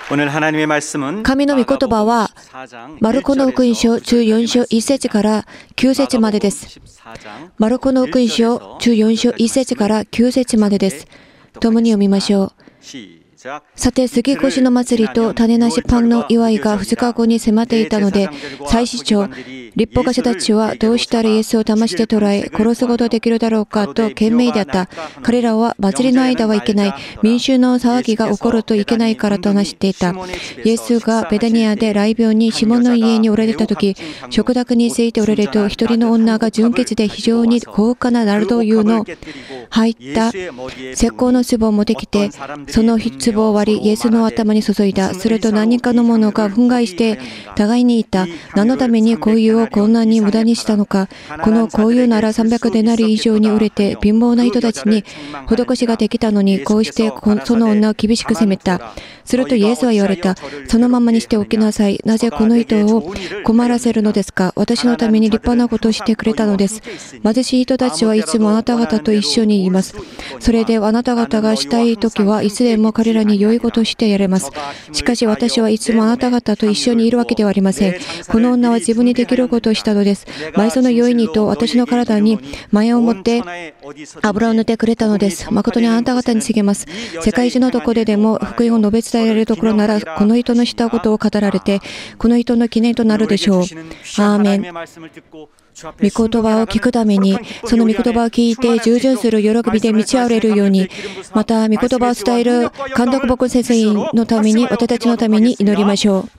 神の御言葉はマルコの福音書14章1節から9節までです。マルコの福音書14章1節から9節までです。共に読みましょう。さて、杉越の祭りと種なしパンの祝いが2日後に迫っていたので、祭司長、律法家者たちはどうしたらイエスを騙して捕らえ、殺すことができるだろうかと懸命であった。彼らは祭りの間はいけない、民衆の騒ぎが起こるといけないからと話していた。イエスがベタニアで雷病にシモンの家におられたとき、食卓についておられると、一人の女が純血で非常に高価なナルド油の入った石膏の壺を持ってきて、その壺を割り、イエスの頭に注いだ。すると何かの者が憤慨して互いに言った。何のために香油をこんなに無駄にしたのか。この香油なら300デナリ以上に売れて貧乏な人たちに施しができたのに、こうしてその女を厳しく責めた。するとイエスは言われた。そのままにしておきなさい。なぜこの人を困らせるのですか。私のために立派なことをしてくれたのです。貧しい人たちはいつもあなた方と一緒にいます。それであなた方がしたいときはいつでも彼らに良いことをしてやれます。しかし私はいつもあなた方と一緒にいるわけではありません。この女は自分にできることをしたのです。埋葬の良いにと私の体に前を持って油を塗ってくれたのです。誠にあなた方に告げます。世界中のどこででも福音を述べ伝えられるところなら、この人のしたことを語られて、この人の記念となるでしょう。アーメン。御言葉を聞くために、その御言葉を聞いて従順する喜びで満ち溢れるように、また御言葉を伝える監督牧先生のために、私たちのために祈りましょう。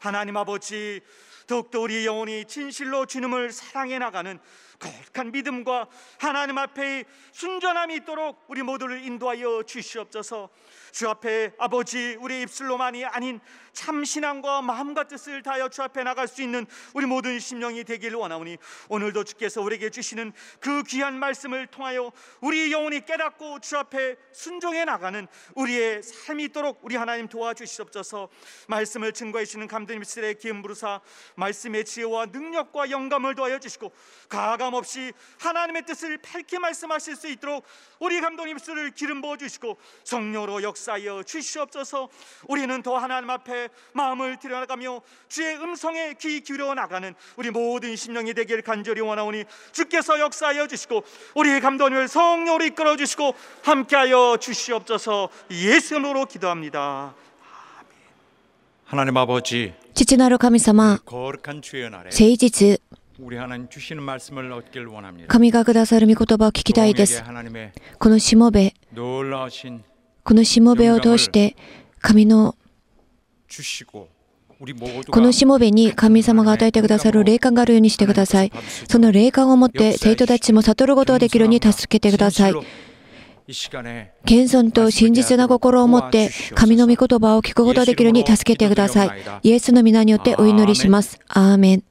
더욱더 우리 영혼이 진실로 주님을 사랑해 나가는 거룩한 믿음과 하나님 앞에 순전함이 있도록 우리 모두를 인도하여 주시옵소서. 주 앞에 아버지, 우리 입술로만이 아닌 참신함과 마음과 뜻을 다하여 주 앞에 나갈 수 있는 우리 모든 심령이 되기를 원하오니, 오늘도 주께서 우리에게 주시는 그 귀한 말씀을 통하여 우리 영혼이 깨닫고 주 앞에 순종해 나가는 우리의 삶이 있도록 우리 하나님 도와주시옵소서. 말씀을 증거해 주시는 감독님 입술에 기름 부르사 말씀의 지혜와 능력과 영감을 더하여 주시고, 가감없이 하나님의 뜻을 밝게 말씀하실 수 있도록 우리 감독님 입술을 기름 부어 주시고 성령으로 역사하여 주시옵소서. 우리는 더 하나님 앞에 마음을 들여나가며 주의 음성에 귀 기울여 나가는 우리 모든 심령이 되길 간절히 원하오니, 주께서 역사하여 주시고 우리 감독님을 성령으로 이끌어 주시고 함께하여 주시옵소서. 예수 이름으로 기도합니다. 하나님 아버지, 父なる神様、 거룩한 주의 날에 誠実、 우리 하나님 주시는 말씀을 얻길 원합니다. 神がくださる御言葉を聞きたいです。 하나님의 このしもべ、 놀라우신 このしもべを通して神の 주시고 우리 모두가 このしもべに神様が与えてくださる霊感があるようにしてください。その霊感を持って生徒たちも悟ることができるように助けてください。 이 시간에 謙遜と真実な心を持って神の御言葉を聞くことができるように助けてください。イエスの皆によってお祈りします。アーメン。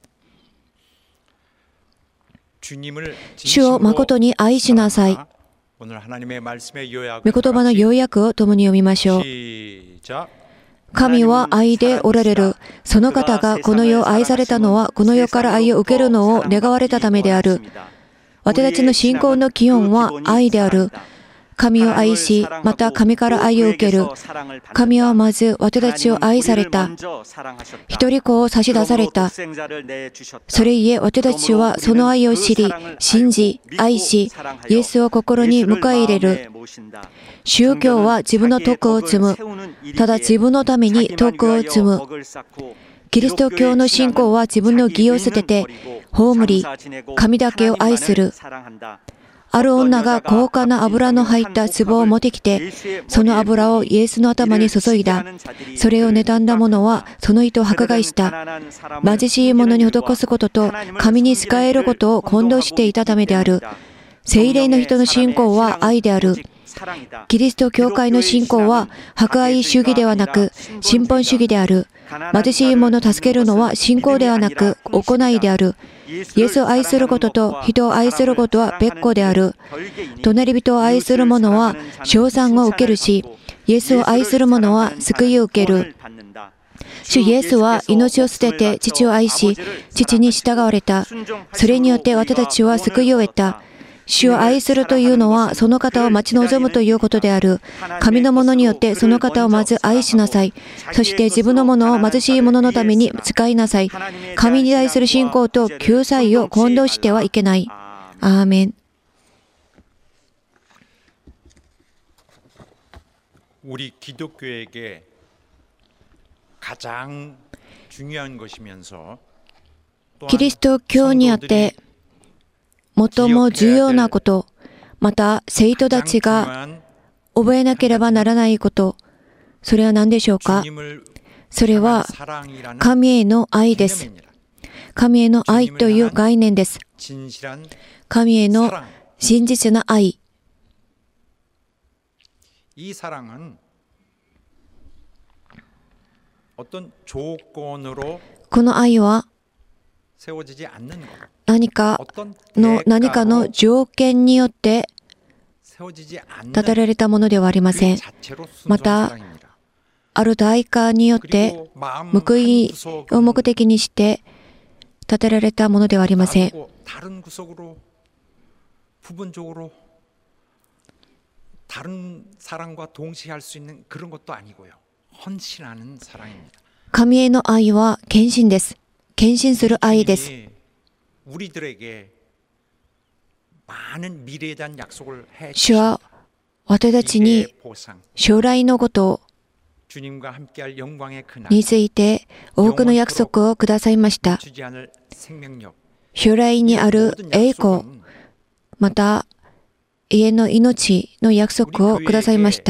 주님을 主を誠に愛しなさい。 오늘 하나님의 말씀의 요약 御言葉の要約を共に読みましょう。 시작. 神は愛でおられる。その方がこの世を愛されたのは、この世から愛を受けるのを願われたためである。私たちの信仰の基本は愛である。神を愛し、また神から愛を受ける。神はまず私たちを愛された。一人子を差し出された。それゆえ私たちはその愛を知り、信じ、愛し、イエスを心に迎え入れる。宗教は自分の徳を積む。ただ自分のために徳を積む。キリスト教の信仰は自分の義を捨てて、葬り、神だけを愛する。ある女が高価な油の入った壺を持ってきて、その油をイエスの頭に注いだ。それを妬んだ者はその人を迫害した。貧しい者に施すことと神に仕えることを混同していたためである。聖霊の人の信仰は愛である。キリスト教会の信仰は博愛主義ではなく信本主義である。貧しい者を助けるのは信仰ではなく行いである。イエスを愛することと人を愛することは別個である。隣人を愛する者は称賛を受けるし、イエスを愛する者は救いを受ける。主イエスは命を捨てて父を愛し、父に従われた。それによって私たちは救いを得た。 主を愛するというのは、その方を待ち望むということである。神のものによってその方をまず愛しなさい。そして自分のものを貧しい者のために使いなさい。神に対する信仰と救済を混同してはいけない。アーメン。 우리 기독교에게 가장 중요한 것이면서 キリスト教にあって最も重要なこと、また生徒たちが覚えなければならないこと、それは何でしょうか。それは神への愛です。神への愛という概念です。神への真実な愛。 이 사랑은 어떤 조건으로 この愛は 세워지지 않는 것. 何かの条件によって立てられたものではありません。また、ある代価によって報いを目的にして立てられたものではありません。 다른 사랑과 동시에 할 수 있는 그런 것도 아니고요. 헌신하는 사랑입니다. 神への愛は献身です。献身する愛です。 우리들에게 많은 미래에 대한 약속을 해 主は私たちに将来のことを 주님과 함께할 영광의 그날 について多くの約束をくださいました。 주지 않을 생명력 将来にある栄光、また家の命の約束をくださいました。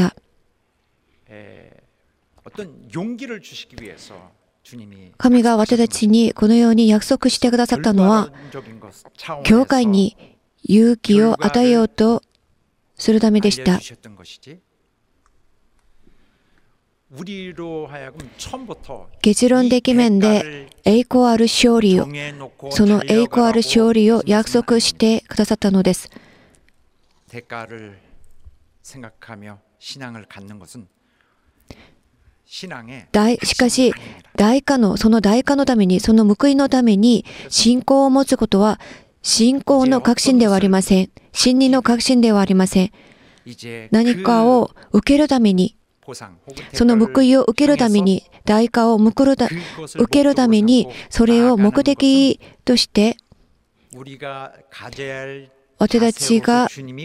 神が私たちにこのように約束してくださったのは、教会に勇気を与えようとするためでした。 結論的面で栄光ある勝利を、その栄光ある勝利を約束してくださったのです。 대가를 생각하며 신앙을 갖는 것은 신앙의 しかしその代価のために、その報いのために信仰を持つことは信仰の確信ではありません。真理の確信ではありません。何かを受けるために、その報いを受けるために、代価を受けるために、それを目的として私たちが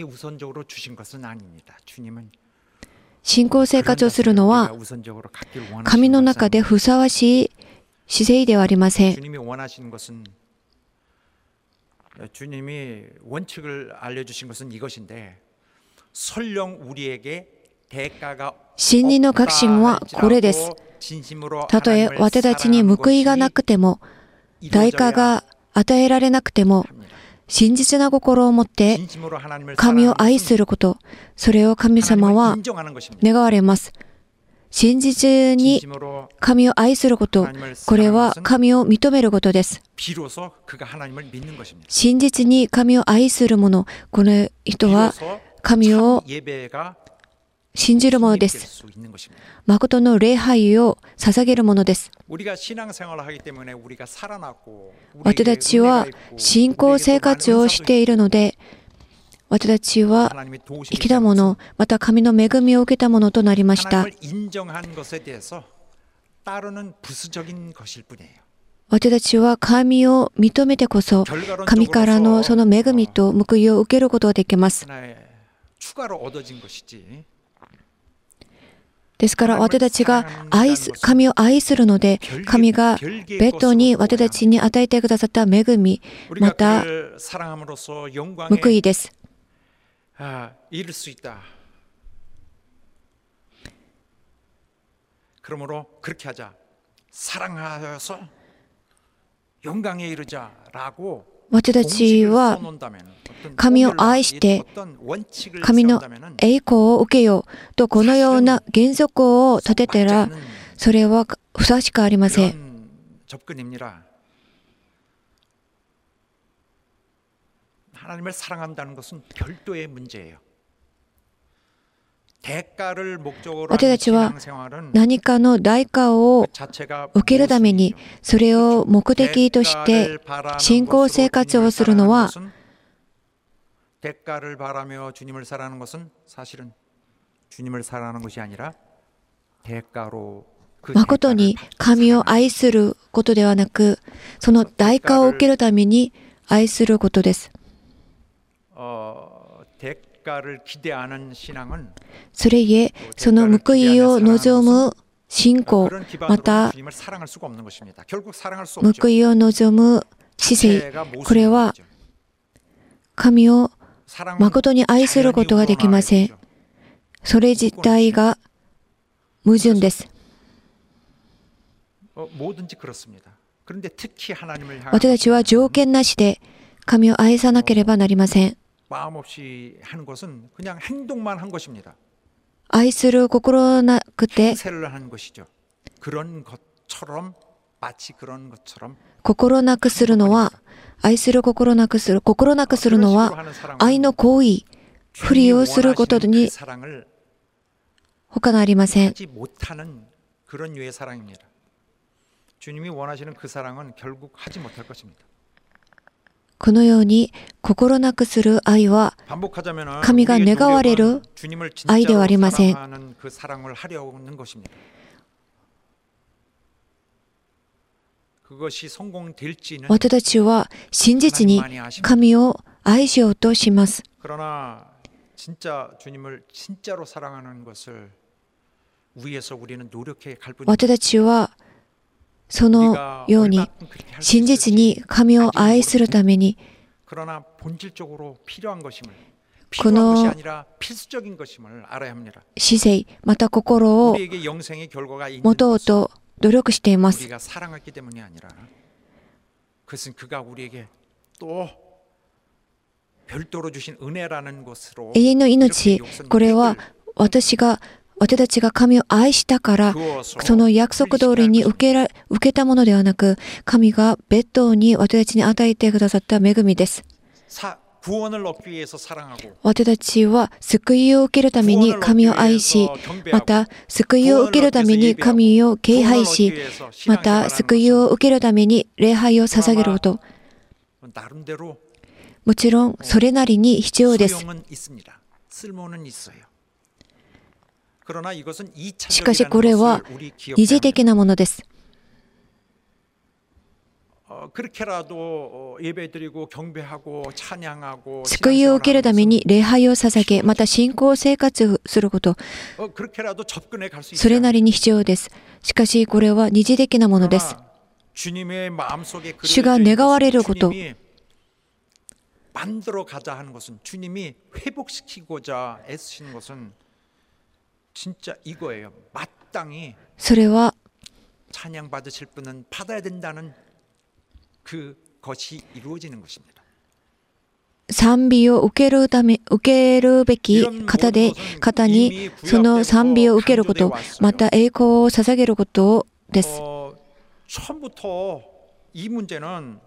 信仰生活をするのは神の中でふさわしい姿勢ではありません。 주님이 원칙을 알려주신 것은 이것인데 설령 우리에게 대가가 真理の確信はこれです。たとえ私たちに報いがなくても、代価が与えられなくても、真実な心を持って神を愛すること、それを神様は願われます。真実に神を愛すること、これは神を認めることです。真実に神を愛する者、この人は神を信じるものです。誠の礼拝を捧げるものです。私たちは信仰生活をしているので、私たちは生きたもの、また神の恵みを受けたものとなりました。私たちは神を認めてこそ、神からのその恵みと報いを受けることができます。ですから私たちが神を愛するので、神が別途に私たちに与えてくださった恵み、また報いです。私たちは神を愛して神の栄光を受けようとこのような原則を立てたら、それはふさわしくありません。私たちは何かの代価を受けるために、それを目的として信仰生活をするのは、 대가를 바라며 주님을 사랑하는 것은 사실은 주님을 사랑하는 것이 아니라 대가로 誠に神を愛することではなく、その代価を受けるために愛することです。 대가를 기대하는 신앙은 それゆえ、その報いを望む信仰、 그런 また 기반으로 주님을 사랑할 수가 없는 것입니다. 결국 사랑할 수 報 없죠. いを望む姿勢、これは神を誠に愛することができません。それ自体が矛盾です。 뭐든지 그렇습니다. 그런데 특히 하나님을 향한 私たちは条件なしで神を愛さなければなりません。 마음 없이 하는 것은 그냥 행동만 한 것입니다. 愛する心なくて 행세를 하는 것이죠. 그런 것처럼 마치 그런 것처럼 心なくするのは、愛する心なくするのは愛の行為、ふりをすることに 사랑을 他なりません。 하지 못하는 그런 류의 사랑입니다. 주님이 원하시는 그 사랑은 결국 하지 못할 것입니다. このように心なくする愛は 반복하자면 神が願われる 주님을 愛ではありま 진짜로 せん。 사랑하는 그 사랑을 하려는 것입니다. 그것이 성공될지는 私たちは真実に神を愛しようとします。 그러나 진짜 주님을 진짜로 사랑하는 것을 위해서 우리는 노력해 갈 뿐입니다. 私たちはそのように真実に神を愛するために 그러나 본질적으로 필요한 것임을 こ 필요한 것이 の 아니라 필수적인 것임을 알아야 합니다. 姿勢また心を 우리에게 영생의 결과가 있는 持とう 것은 と努力しています。 우리가 사랑했기 때문이 아니라 그것은 그가 우리에게 또 별도로 주신 은혜라는 것으로 永遠の命、これは私たちが神を愛したからその約束通りに受けたものではなく、神が別途に私たちに与えてくださった恵みです。 구원을 얻기 위해서 사랑하고 私たちは救いを受けるために神を愛し、また救いを受けるために神を敬拝し、また救いを受けるために礼拝を捧げること、 나름대로 もちろんそれなりに必要です。 소용은 있습니다. 쓸모는 있어요. 그러나 이것은 しかしこれ 2차적이라는 は 것을 우리 二次 기억해야 합니다. 的なものです。 그렇게라도 예배드리고 경배하고 찬양하고 救いを受けるために礼拝を捧げ、また信仰生活すること、 그렇게라도 접근해 갈 수 それ 있어요. なりに必要です。しかしこれは二次的なものです。 주님의 마음속에 主が願われること、 주님이 만들어 가자 하는 것은 주님이 회복시키고자 애쓰시는 것은 진짜 이거예요. 마땅히 それは 찬양 받으실 분은 받아야 된다는 그것이 이루어지는 것입니다. 賛美を受けるべき方にその賛美を受けること、また栄光を捧げることです。 처음부터 이 문제는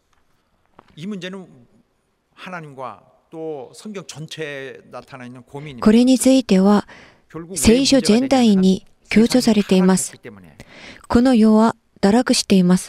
하나님과 또 성경 전체에 나타나 있는 고민입니다. これについては聖書全体に強調されています。この世は堕落しています。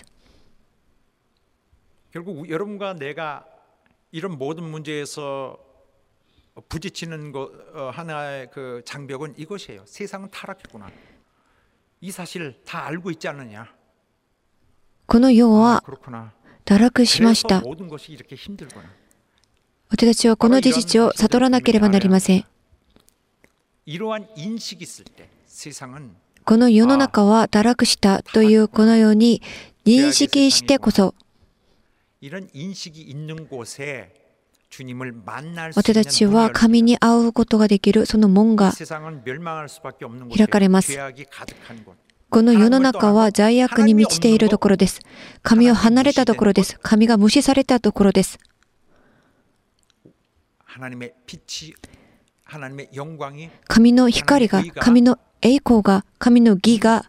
결국 여러분과 내가 이런 모든 문제에서 부딪히는 하나의 그 장벽은 이것이에요. 세상은 타락했구나. 이 사실 다 알고 있지 않느냐. この世は 그렇구나. 堕落しました。 모든 것이 이렇게 힘들구나. 私たちはこの事実を悟らなければなりません。 이러한 인식이 있을 때 세상은 この世の中は堕落したというこのように認識してこそ、 이런 인식이 있는 곳에 주님을 만날 수 私た 있는 ちは 문이 神に会うことができるその門が 세상은 멸망할 수밖에 없는 開かれます。 곳에 죄악이 가득한 곳. この世の中は罪悪に満ちているところです。神を離れたところです。神が無視されたところです。 하나님의 빛이 하나님의 영광이 神の光が、神の栄光が、神の義が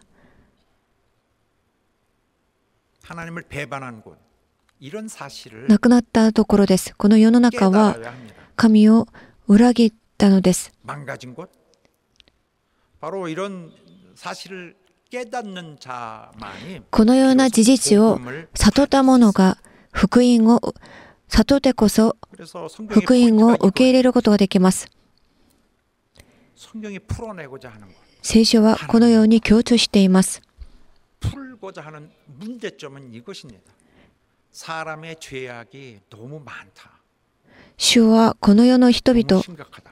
하나님을 배반한 곳. 이런 사실을 なくなったところです。この世の中は 깨달아야 합니다. 神を裏切ったのです。 망가진 곳. 바로 이런 사실을 깨닫는 자만이 このような事実を悟った者が福音を悟ってこそ 그래서 성경의 福音を 포인트가 受け入れることができます。 성경이 풀어내고자 하는 것, 聖書はこのように強調しています。 풀고자 하는 문제점은 이것입니다. 사람의 죄악이 너무 많다. 主はこの世の人 너무 々、 심각하다.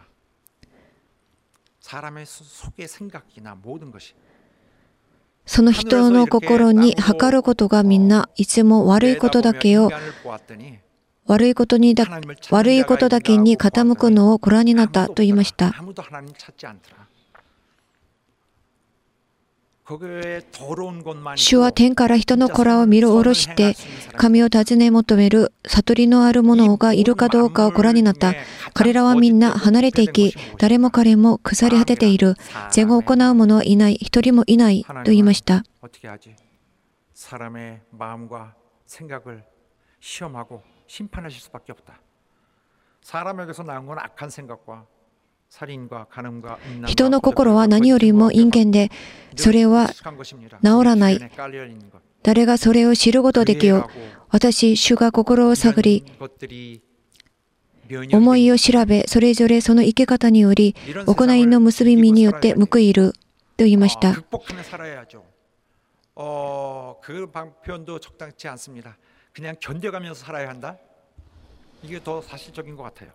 사람의 속의 생각이나 모든 것이 その人の心に測ることがみんないつも悪いことだけを 인간을 보았더니 悪いことだけに傾くのをご覧になったと言いました。 아무도 하나님 찾지 않더라. 거기에 더러운 것만 主は天から人の子らを見下ろして神を尋ね求める悟りのある者がいるかどうかをご覧になった。彼らはみんな離れていき、誰も彼も腐り果てている。善を行う者はいない、一人もいないと言いました。 어떻게 하지? 사람의 마음과 생각을 시험하고 심판하실 수밖에 없다. 사람에게서 나온 건 악한 생각과 살인과 간음과 음란과 人の心は何よりも陰険で、それは治らない。誰がそれを知ることできよう。私、主が心を探り、思いを調べ、それぞれその生き方により、行いの結び目によって報いると言いました。 그 표현도 적당치 않습니다. 그냥 견뎌가면서 살아야 한다. 이게 더 사실적인 것 같아요.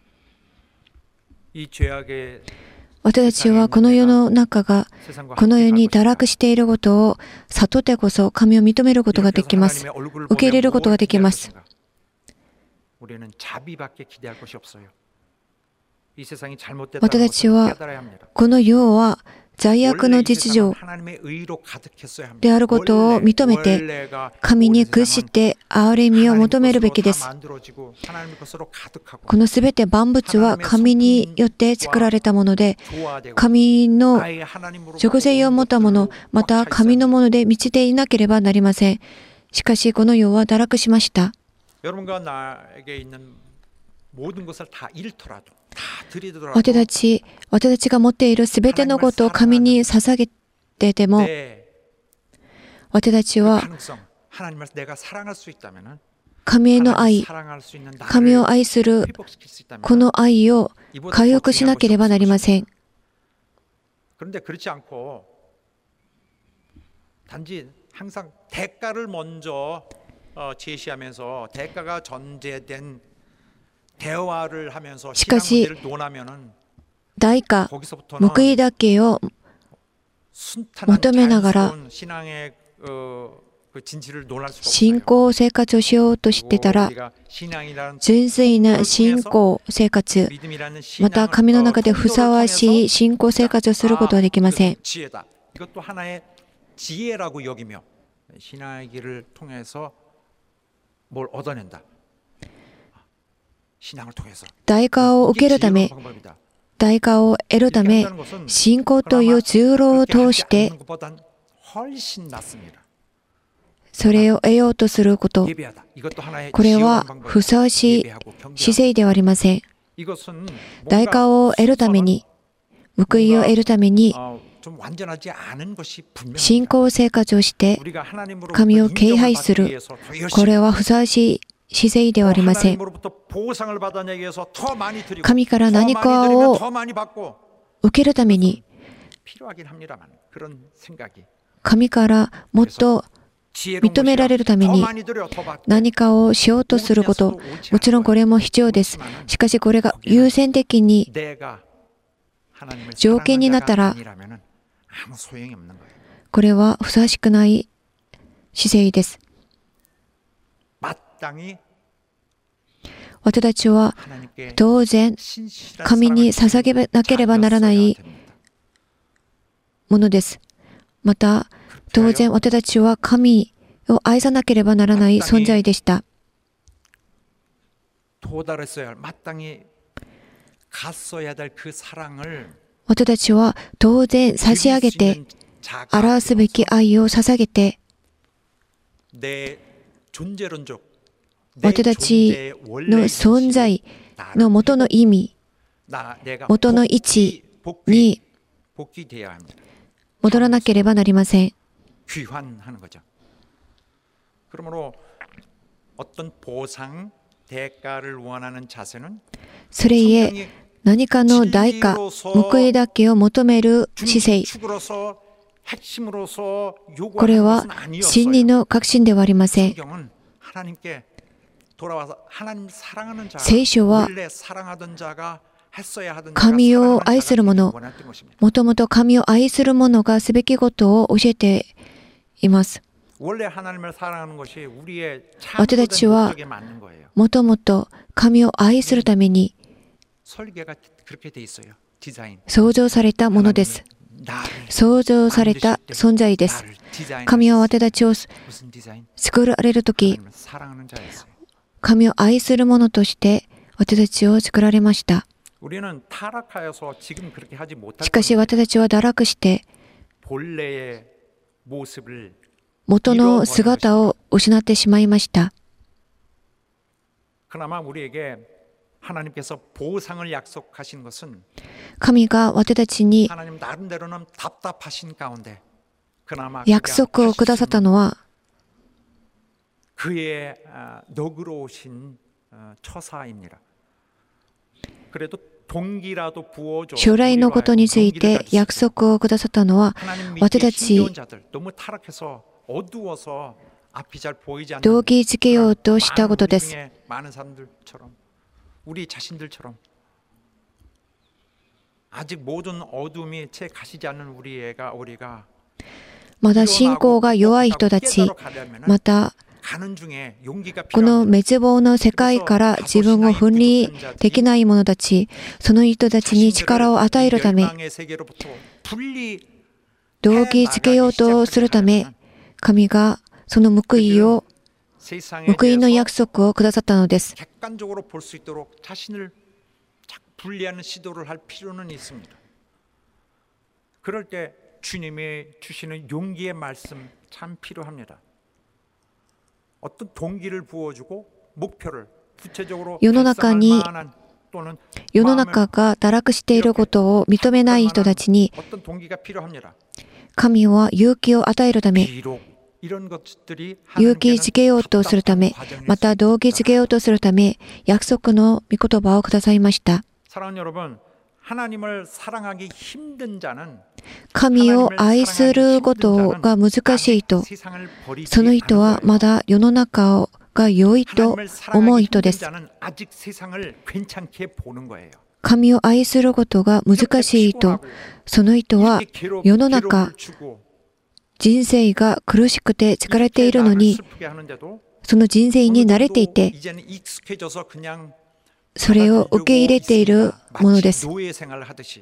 이 죄악의 私たちはこの世の中がこの世に堕落していることを悟ってこそ神を認めることができます。受け入れることができます。 우리는 자비밖에 기대할 것이 없어요. 이 세상이 私 잘못됐다는 た 것을 ちは 깨달아야 합니다. この世は罪悪 원래 の 이 実 세상은 情 하나님의 의로 가득했어야 합니다. であることを認めて 원래가 神に 모든 屈し 세상은 て憐れみを 하나님 求めるべ 것으로 きで 다 す。 만들어지고 하나님 것으로 가득하고 このすべて万物は神によって作られたもので、 조화되고 神の 아예 하나님으로 属性を持ったもの、また神のもので満ちていなければなりません。しかしこの世は堕落しました。 여러분과 나에게 있는 모든 것을 다 잃더라도 다 드리더라도 私たちが持っているすべてのことを神に捧げてでも、 내 私たち 그 は 가능성 하나님을 내가 사랑할 수 있다면은 神への愛、 사랑할 수 있는 神を 나를 愛する 회복시킬 수 있다면 この愛を回復しなければなりません。 그런데 그렇지 않고 단지 항상 대가를 먼저 제시하면서 대가가 전제된 대화를 하면서 신앙 しかし 문제를 논하면은 代価、 거기서부터는 報いだけを 순탄한 求めながら 자연스러운 신앙의 그 진실을 논할 수가 信 없어요. 仰生活をしようとしてたら、 우리가 신앙이라는 純粋な信仰生活、 믿음이라는 また 신앙을 神の中でふさわし 통로를 い信仰生活をすることはできません。 그 지혜다. 이것도 하나의 지혜라고 여기며 신앙의 길을 통해서 뭘 얻어낸다. 신앙을 통해서 代価を受けるため、 방법이다. 代価を得るため、信仰という通路を通して 훨씬 낫습니다. それを得ようとすること、 예배하다. 이것도 하나의 これは 지혜로운 방법이다. ふさわしい 예배하고 경배하고. 姿勢ではありません。 이것은 代価を得るために、報いを得るために、 좀 완전하지 않은 것이 분명합니다. 信仰生活をして 우리가 하나님으로부터 神を敬拝 인정을 す 받기 る、 위해서 더 열심히 これはふさわしい姿勢ではありません。 하나님으로부터 보상을 받아내기 위해서 더 많이 드리고 神から何か 더 많이 드리면 を 더 많이 받고 受けるために、 필요하긴 합니다만 그런 생각이 神からもっと 지혜로운 認められるため 것이야. に 더 많이 드려 더 받게. 何かをしようとすること、もちろんこれも必要です。しかしこれが優先的に 내가 하나님을 条件になったら、 사랑하는 자가 아니라면 아무 소용이 없는 거예요. これはふさわしくない姿勢です。 마땅히 私たちは 하나님께 当然 신실한 神に 사랑을 捧げなければならな 자녀였어야 い 됩니다. ものです。また当然私たちは神を愛さなければならない存在でした。 도달했어야 할 마땅히 갔어야 될 그 사랑을 私たちは当然差し上げて表すべき愛を捧げて 내 존재론적 私たちの存在の元の意味、元の位置に 복귀돼야 합니다. 戻らなければなりません。 귀환하는 거죠. 그러므로 어떤 보상 대가를 원하는 자세는 それゆえ 성경이 何かの代価、報いだけを求める姿勢、 중추로서 핵심으로서 これ 요구하는 は 것은 真理 아니었어요. の確信ではありません。 성경은 하나님께 돌아와서 하나님 사랑하는 자가 聖書は 원래 사랑하던 자가 했어야 하던 神 자가 を愛する 사랑하는 者、 자가 원했던 것입니다. もともと神を愛する者がすべきことを教えています。 원래 하나님을 사랑하는 것이 우리의 私たちは 목적에 맞는 거예요. もともと神を愛するために 설계가 그렇게 돼 있어요. 디자인. 創造されたものです。 나를 創造された存在です。 나를 디자인. 神は私たちを 무슨 디자인? 作られるとき、 하나님을 사랑하는 자였어요. 神を愛する者として私たちを作られました。 우리는 타락하여서 지금 그렇게 하지 못할 しかし私たちは堕落して 본래의 모습을 元の姿を失ってしまいました。 그나마 우리에게 하나님께서 보상을 약속하신 것은 神が私たちに 하나님 나름대로는 답답하신 가운데 그나마 約束をくださったのは 그의 너그러우신 처사입니다. 그래도 동기라도 부어줘. 将来のことについて約束をくださったのは 私たち 너무 타락해서 어두워서 앞이 잘 보이지 않는 動機づけようとしたことです。 많은 사람들처럼 우리 자신들처럼 아직 모든 어둠이 채 가시지 않는 우리가 まだ信仰が弱い人たち、また 가는 중에 용기가 この 필요합니다. 滅亡の世界から自分を分離できない者たち、その人たちに力を与えるため、 멸망의 세계로부터 분리 動機づけようとするため、神がその報いを、 세상에 報いの 대해서 約束をくださったのです。 객관적으로 볼 수 있도록 자신을 분리하는 시도를 할 필요는 있습니다. 그럴 때 주님이 주시는 용기의 말씀 참 필요합니다. 어떤 동기를 부어주고 목표를 구체적으로 世の中に 달성할 만한 또는 世の中が堕落していることを認めない人たちに 어떤 동기가 필요합니다. 神は勇気を与えるため、 비록 이런 것들이 勇気づけようとするため、 また動機づけようとするため、約束の御言葉をくださいました。 사랑하는 여러분, 하나님을 사랑하기 힘든 자는 神を愛することが難しい人、 세상을 버리지 その人は 않은 まだ世の中が良いと 하나님을 思う 사랑하기 人で 힘든 す。 자는 아직 세상을 괜찮게 보는 거예요. 神を愛することが難しい人、その人は 이렇게 世の中、 괴로움을 주고 人生が苦しくて疲れているの 나를 に、 슬프게 하는데도 その人生に慣れてい 어느 て、 정도 이제는 익숙해져서 그냥 それを受け入れているものです。 노예 생활을 하듯이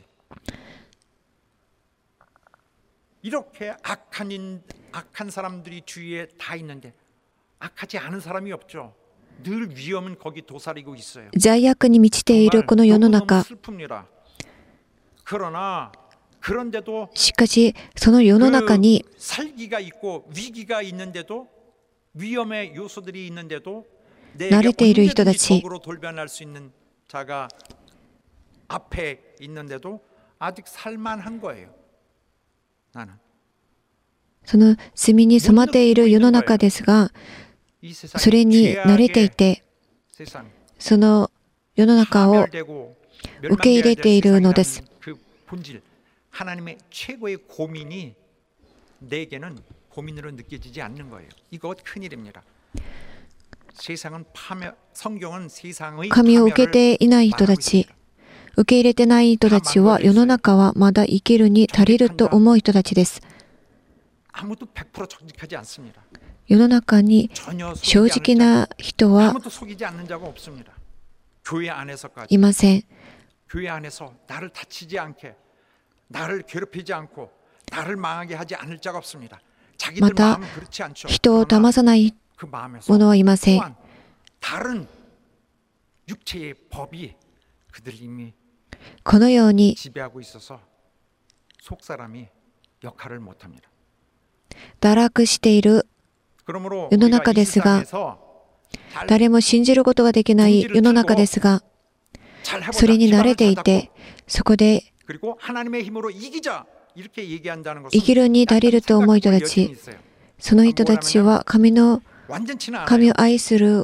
이렇게 악한 사람들이 주위에 다 있는데 악하지 않은 사람이 없죠. 늘 위험은 거기 도사리고 있어요. 罪悪に満ちているこの世の 너무너무 中、 슬픕니다. 그러나 그런데도 しかしその世の中に 그 살기가 있고 위기가 있는데도 위험의 요소들이 있는데도 내게 慣れている人た 언제든지 ち、 적으로 돌변할 수 있는 자가 앞에 있는데도 아직 살만한 거예요. 나는 その罪に染まっている世の中ですが、 이 세상이 それに慣れていて、 세상 その世の中を 파멸되고 受け入れているのです。 그 본질 하나님의 최고의 고민이 내게는 고민으로 느껴지지 않는 거예요. 이거 큰일입니다. 세상은 성경은 세상의 神を受けていない人たち、受け入れてない人たちは世の中はまだ生きるに足りると思う人たちです。 아무도 100% 정직하지 않습니다. 世の中に 전혀 正 속이지 直 않는 な人は 아무도 속이지 않는 자가 없습니다. 교회 안에서까지 いません。 교회 안에서 나를 다치지 않게 나를 괴롭히지 않고 나를 망하게 하지 않을 자가 없습니다. 자기들 また 마음은 그렇지 않죠. 人を騙さない 그 마음에서 者はいません。 또한 다른 육체의 법이 그들을 이미 このように 지배하고 있어서 속 사람이 역할을 못합니다. 堕落している 그러므로 世の 우리가 中 이 ですが、 세상에서 잘 誰も信じることができない世の中ですが、 해보자, それに慣れてい 희망을 て、そこで 그리고 하나님의 힘으로 이기자 이렇게 얘기한다는 것은 生きるに足りると思う人た 생각과 여진이 ち、 있어요. その人たちは神を愛する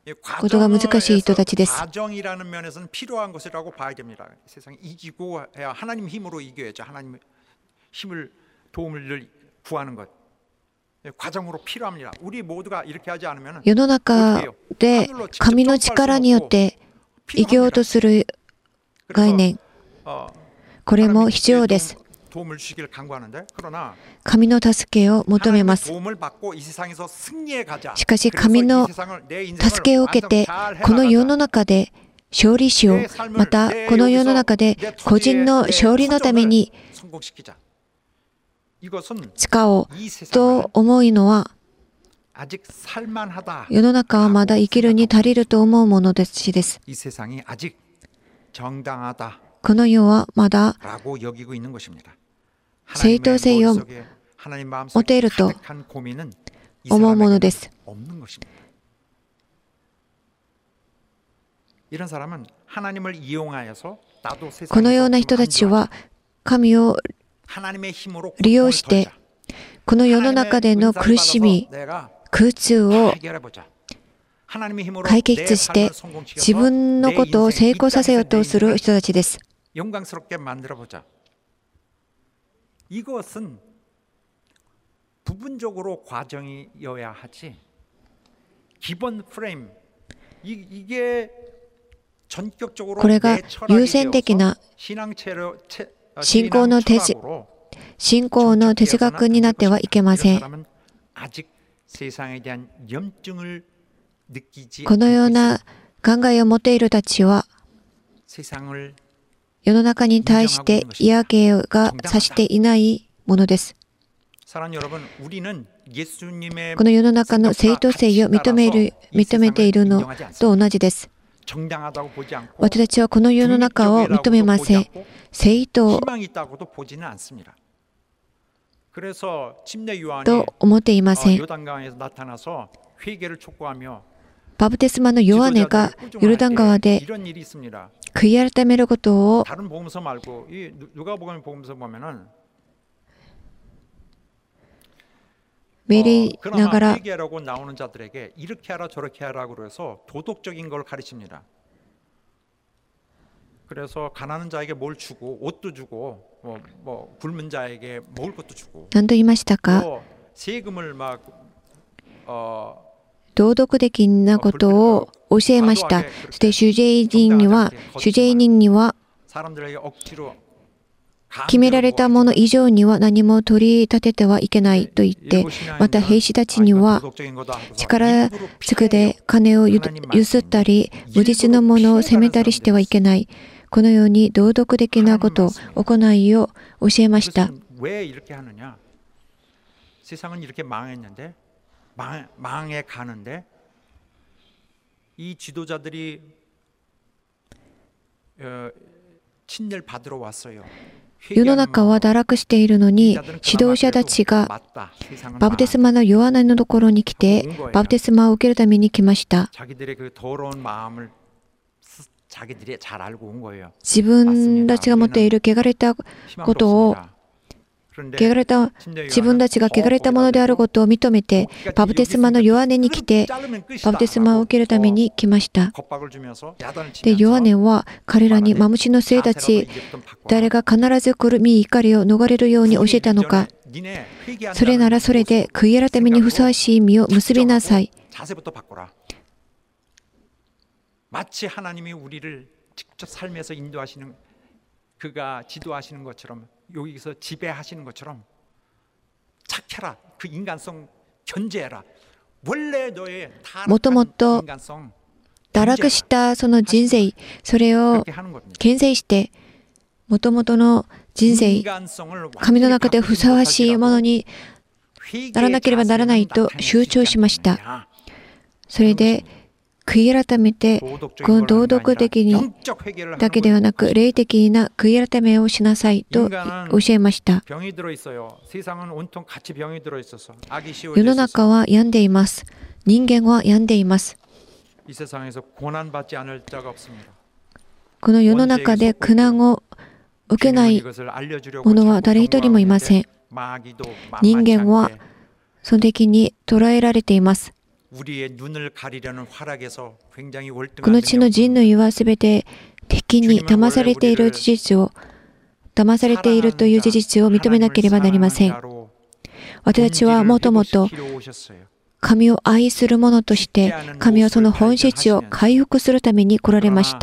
ことが難しい人たちです。 과정이라는 면에서는 필요한 것이라고 봐야 됩니다. 세상에 이기고 해야 하나님 힘으로 이겨야죠. 하나님 힘을 도움을 구하는 것 과정으로 필요합니다. 우리 모두가 이렇게 하지 않으면 世の中で神の力によって生きようとする概念、これも必要です。 도움을 주시기를 간구하는데 그러나 神の助けを求めます。 도움을 받고 이 세상에서 승리해 가자. しかし神の助けを受けてこの世の中で勝利しよう。またこの世の中で個人の勝利のために 使おうと思うのは、世の中はまだ生きるに足りると思うものです。この世はまだ正当性を持ていると思うものです。このような人たちは神を利用してこの世の中での苦しみ、苦痛を解決して自分のことを成功させようとする人たちです。 이것은 부분적으로 과정이어야 하지 기본 프레임 이게 전격적으로 これが優先的な信仰の哲学になってはいけません。このような考えを持っているたちは世の中に対して嫌気がさしていないものです。この世の中の正当性を認めているのと同じです。私たちはこの世の中を認めません。正当と思っていません。バプテスマのヨハネがヨルダン川で悔い改めることを命令ながら何と言いましたか？道徳的なことを教えました。そして主税人には決められたもの以上には何も取り立ててはいけないと言って、また兵士たちには力ずくで金をゆすったり無実のものを責めたりしてはいけない。このように道徳的なこと、行いを教えました。 망해 가는데 이 지도자들이 친일 받으러 왔어요. 世の中は堕落しているのに、指導者たちがバプテスマのヨハネのところに来てバプテスマを受けるために来ました。自分たちが持っている汚れたことを自分たちが汚れたものであることを認めてバプテスマのヨハネに来てバプテスマを受けるために来ました。で、ヨハネは彼らにマムシの生たち誰が必ず来る身怒りを逃れるように教えたのか。それならそれで悔い改めにふさわしい実を結びなさい。 마치 하나님이 우리를 직접 삶에서 인도하시는 그가 지도하시는 것처럼 여기서 지배하시는 것처럼 착해라. 그 인간성 견제해라. 원래 너의 타락한 인간성 堕落したその人生、それを牽制してもともとの人生、神の中でふさわしいものにならなければならないと集中しました。それで悔い改めて、この道徳的にだけではなく霊的な悔い改めをしなさいと教えました。世の中は病んでいます。人間は病んでいます。この世の中で苦難を受けない者は誰一人もいません。人間はその敵に捕らえられています。 우리의 눈을 가리려는 활약에서 굉장히 こ 월등한 の地の人 능력입니다. 類はすべて敵に騙されている事実を、騙されているという事実を認めなければなりません。私たちはもともと神を愛する者として、神はその本質を回復するために来られました。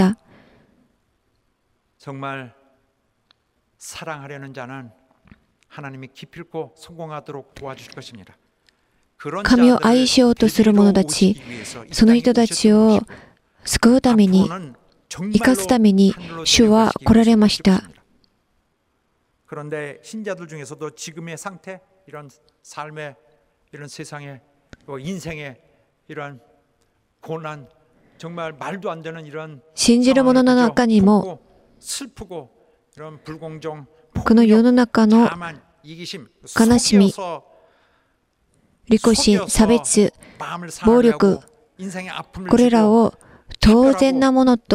정말 사랑하려는 자는 하나님이 기필코 성공하도록 도와주실 것입니다. 神を愛しようとする者たち、その人たちを救うために、生かすために主は来られました。 그런데 신자들 중에서도 지금의 상태, 이런 삶의, 이런 세상의, 인생의 이런 고난, 정말 말도 안 되는 이런 信じる者の中にも、 슬프고 이런 불공정, この世の中の 이기심, 悲しみ、利己心、差別、暴力、これらを当然なものと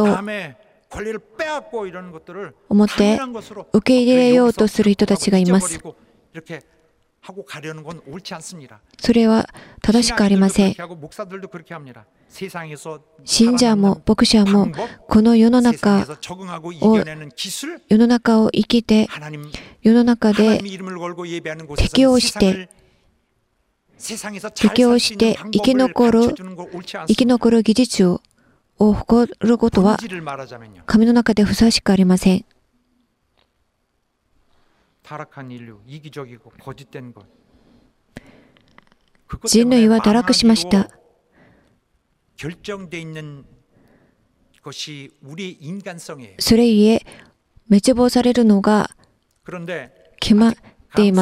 思って受け入れようとする人たちがいます。それは正しくありません。信者も牧者もこの世の中を生きて、世の中で適応して生き残る技術を誇ることは神の中でふさわしくありません。人類は堕落しました。それゆえ滅亡されるのが決まっています。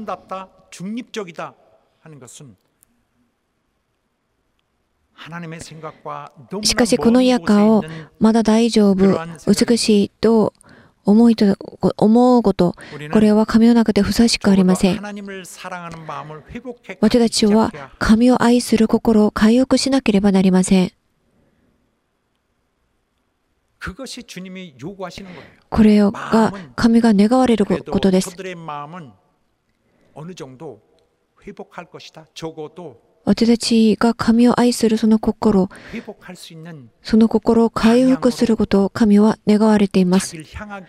しかしこの輩をまだ大丈夫、美しいと思うこと、これは神の中でふさわしくありません。私たちは神を愛する心を回復しなければなりません。これが神が願われることです。私たちが神を愛するその心を回復することを神は願われています。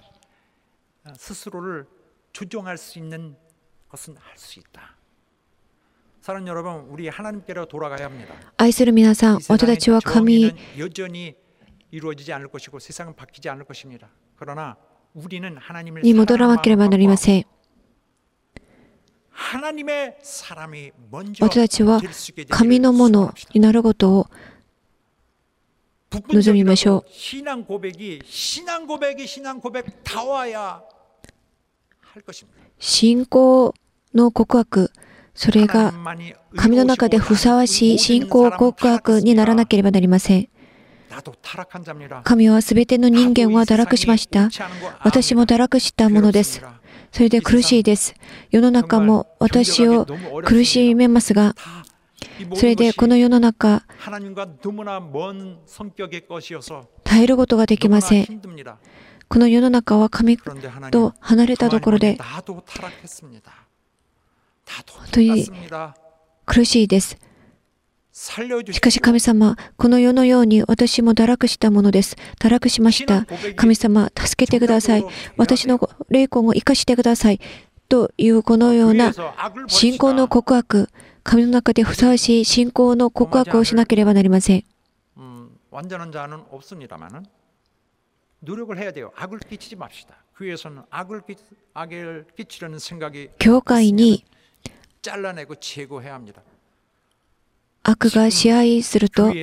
愛する皆さん、私たちは神に戻らなければなりません。私たちは神のものになることを望みましょう。信仰の告白、それが神の中でふさわしい信仰告白にならなければなりません。神はすべての人間は堕落しました。私も堕落したものです。それで苦しいです。世の中も私を苦しめますが、それでこの世の中、耐えることができません。この世の中は神と離れたところで、本当に苦しいです。しかし神様、この世のように私も堕落したものです。堕落しました。神様、助けてください。私の霊魂を生かしてください。というこのような信仰の告白、神の中でふさわしい信仰の告白をしなければなりません。教会に悪が支配すると、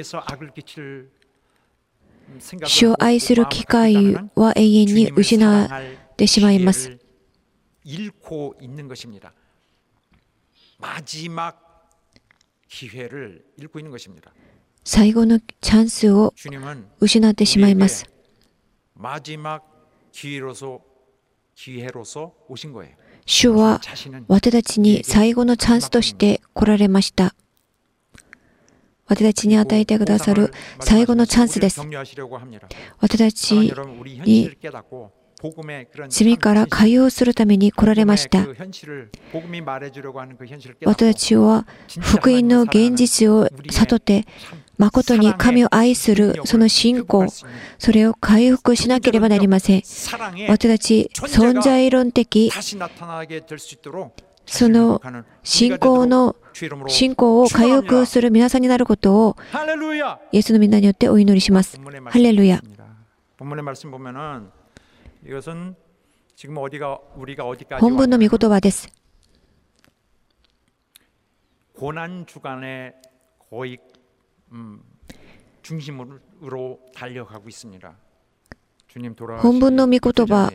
主を愛する機会は永遠に失ってしまいます。最後のチャンスを失ってしまいます。主は私たちに最後のチャンスとして来られました。私たちに与えてくださる最後のチャンスです。私たちに罪から解放するために来られました。私たちは福音の現実を悟って、誠に神を愛するその信仰、それを回復しなければなりません。私たち存在論的、その信仰を回復する皆さんになることをイエスの皆によってお祈りします。ハレルヤ。 本文の御言葉です。 고난 주간에 거의 중심으로 달려가고 있습니다. 주님 돌아가신 本文の御言葉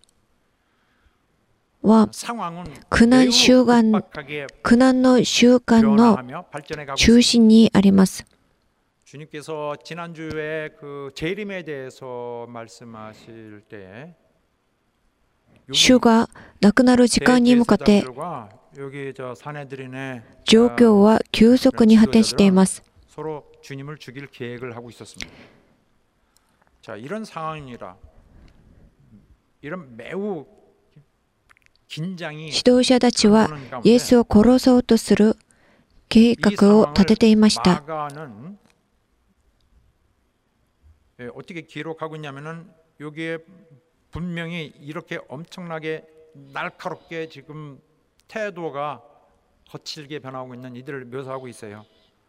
は苦難の習慣の中心にあります。 주님께서 지난주에 그 재림에 대해서 말씀하실 때 主が亡くなる時間に向かって状況は急速に発展しています。 서로 주님을 죽일 계획을 하고 있었습니다. 자, 이런 상황이라 이런 매우 긴장이 指導者たちはイエスを殺そうとする計画を立てていました。 어떻게 기록하고 있냐면은 여기에 분명히 이렇게 엄청나게 날카롭게 지금 태도가 거칠게 변하고 있는 이들을 묘사하고 있어요.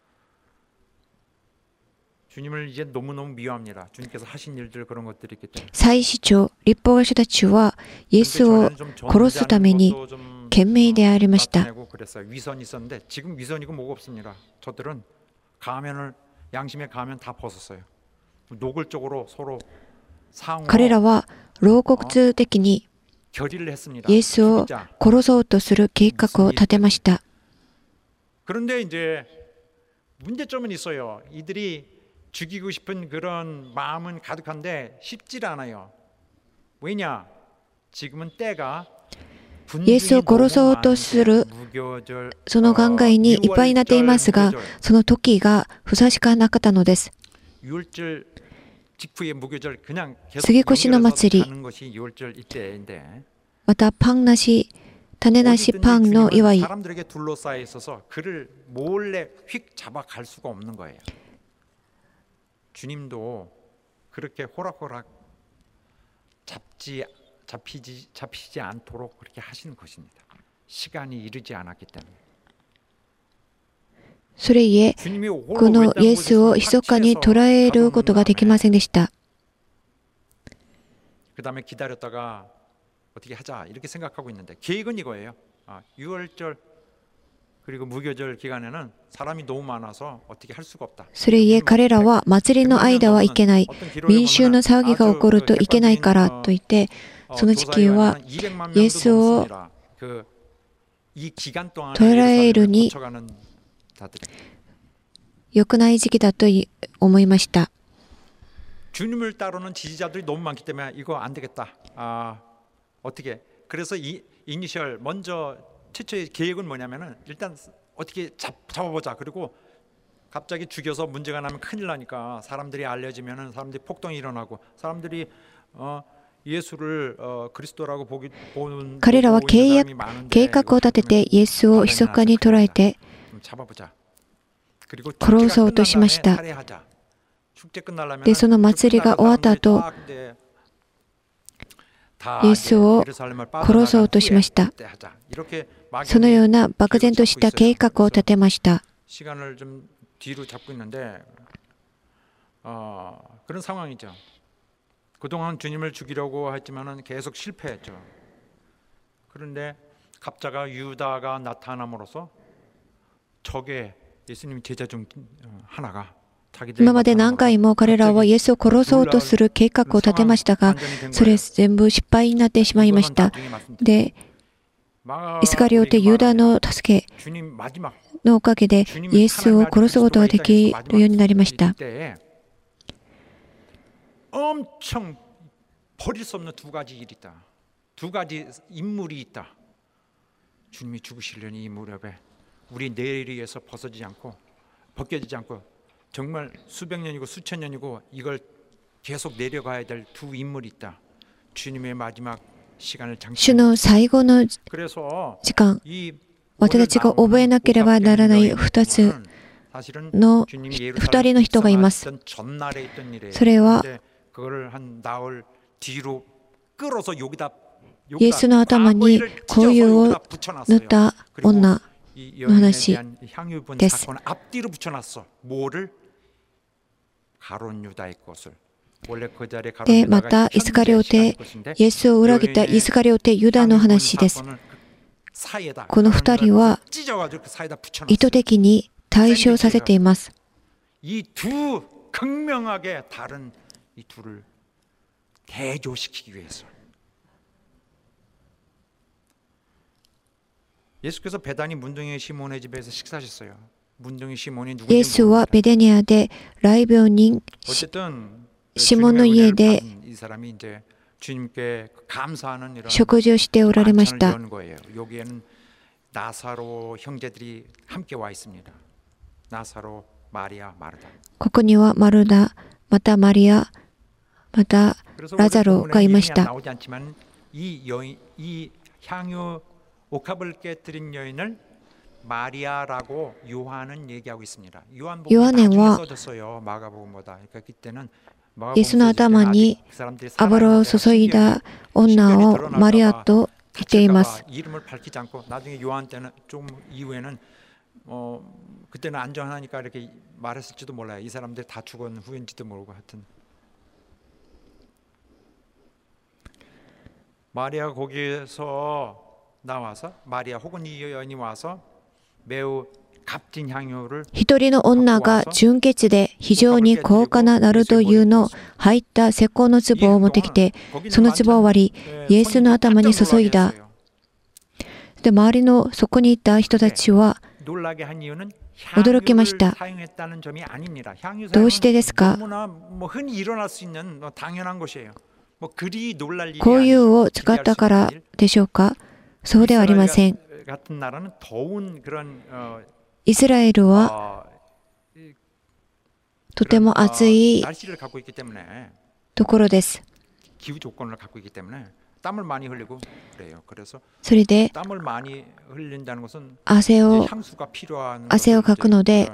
주님을 이제 너무너무 미워합니다. 주님께서 하신 일들 그런 것들이 있기 때문에. 祭司長、立法学者たちはイエスを殺すために懸命でありました。 위선이 있었는데 지금 위선이고 뭐가 없습니다. 저들은 가면을 양심의 가면 다 벗었어요. 노골적으로 서로 彼らは牢獄的にイエスを殺そうとする計画を立てました。 그런데 이제 문제점은 있어요. 이들이 죽이고 싶은 그런 마음은 가득한데 쉽지 않아요. 왜냐? 지금은 때가 イエスを殺そうとするその考えにいっぱいになっていますが、その時がふさわしくなかったのです。 杉越の祭り、またパンなし、種なしパンの祝い、 사람들에게 둘러싸여 있어서 그를 몰래 휙 잡아갈 수가 없는 거예요. 주님도 그렇게 호락호락 잡히지 않도록 그렇게 하시는 것입니다. 시간이 이르지 않았기 때문에. それゆえ、このイエスを密かに捉えることができませんでした。 그다음에 기다렸다가 어떻게 하자 이렇게 생각하고 있는데 계획은 이거예요. 6월절 그리고 무교절 기간에는 사람이 너무 많아서 어떻게 할 수가 없다. それゆえ彼らは祭りの間はいけない、民衆の騒ぎが起こるといけないからと言って、その時期はイエスを捉えるに良くない時期だと思いました。 주님을 따르는 지지자들이 너무 많기 때문에 이거 안 되겠다. 어떻게? 그래서 이니셜 먼저 최초의 계획은 뭐냐면은 일단 어떻게 잡아보자. 그리고 갑자기 죽여서 문제가 나면 큰일 나니까 사람들이 알려지면은 사람들이 폭동이 일어나고 사람들이 예수를 그리스도라고 보는 彼らは計画を立ててイエスを密かに捉えて殺そうとしました。 で、その祭りが終わった後、イエスを殺そうとしました。そのような漠然とした計画を立てました。 시간을 좀 뒤로 잡고 있는데 그런 상황이죠. 그동안 주님을 죽이려고 했지만은 계속 실패했죠. 그런데 갑자기 유다가 나타남으로써 적의 예수님 제자 중 하나가 今まで何回も彼らはイエスを殺そうとする計画を立てましたが、それ全部失敗になってしまいました。で、イスカリオテ・ユダの助けのおかげでイエスを殺すことができるようになりました。 엄청 버릴 수 없는 두 가지 일이 있다. 두 가지 인물이 있다. 주님이 죽으시려니 이 무렵에 우리 내리에서 벗겨지지 않고 정말 수백 년이고 수천 년이고 이걸 계속 내려가야 될 두 인물이 있다. 주님의 마지막 시간을 主の最後の 그래서 時間、 이 私たちが覚えなければならない2つの2人の人がいます。それはイエスの頭に香油を塗った女の話です。で、またイスカリオテ、イエスを裏切ったイスカリオテ・ユダの話です。この2人は意図的に対象させています。イエスはベデニアで雷病人シモンの家で食事をしておられました。ここにはマルダ、またマリア、またラザロがいました。ヨハネはイエスの頭に油を注いだ女をマリアと言っています。 마리아가 거기에서 나와서 마리아 혹은 이 여인이 와서 매우 값진 향유를 一人の女が純血で非常に高価なナルド油の入った石膏の壺を持ってきて、その壺を割りイエスの頭に注いだ。で、周りのそこにいた人たちは驚きました。どうしてですか？香油を使ったからでしょうか？そうではありません。イスラエルはとても暑いところです。それで汗をかくので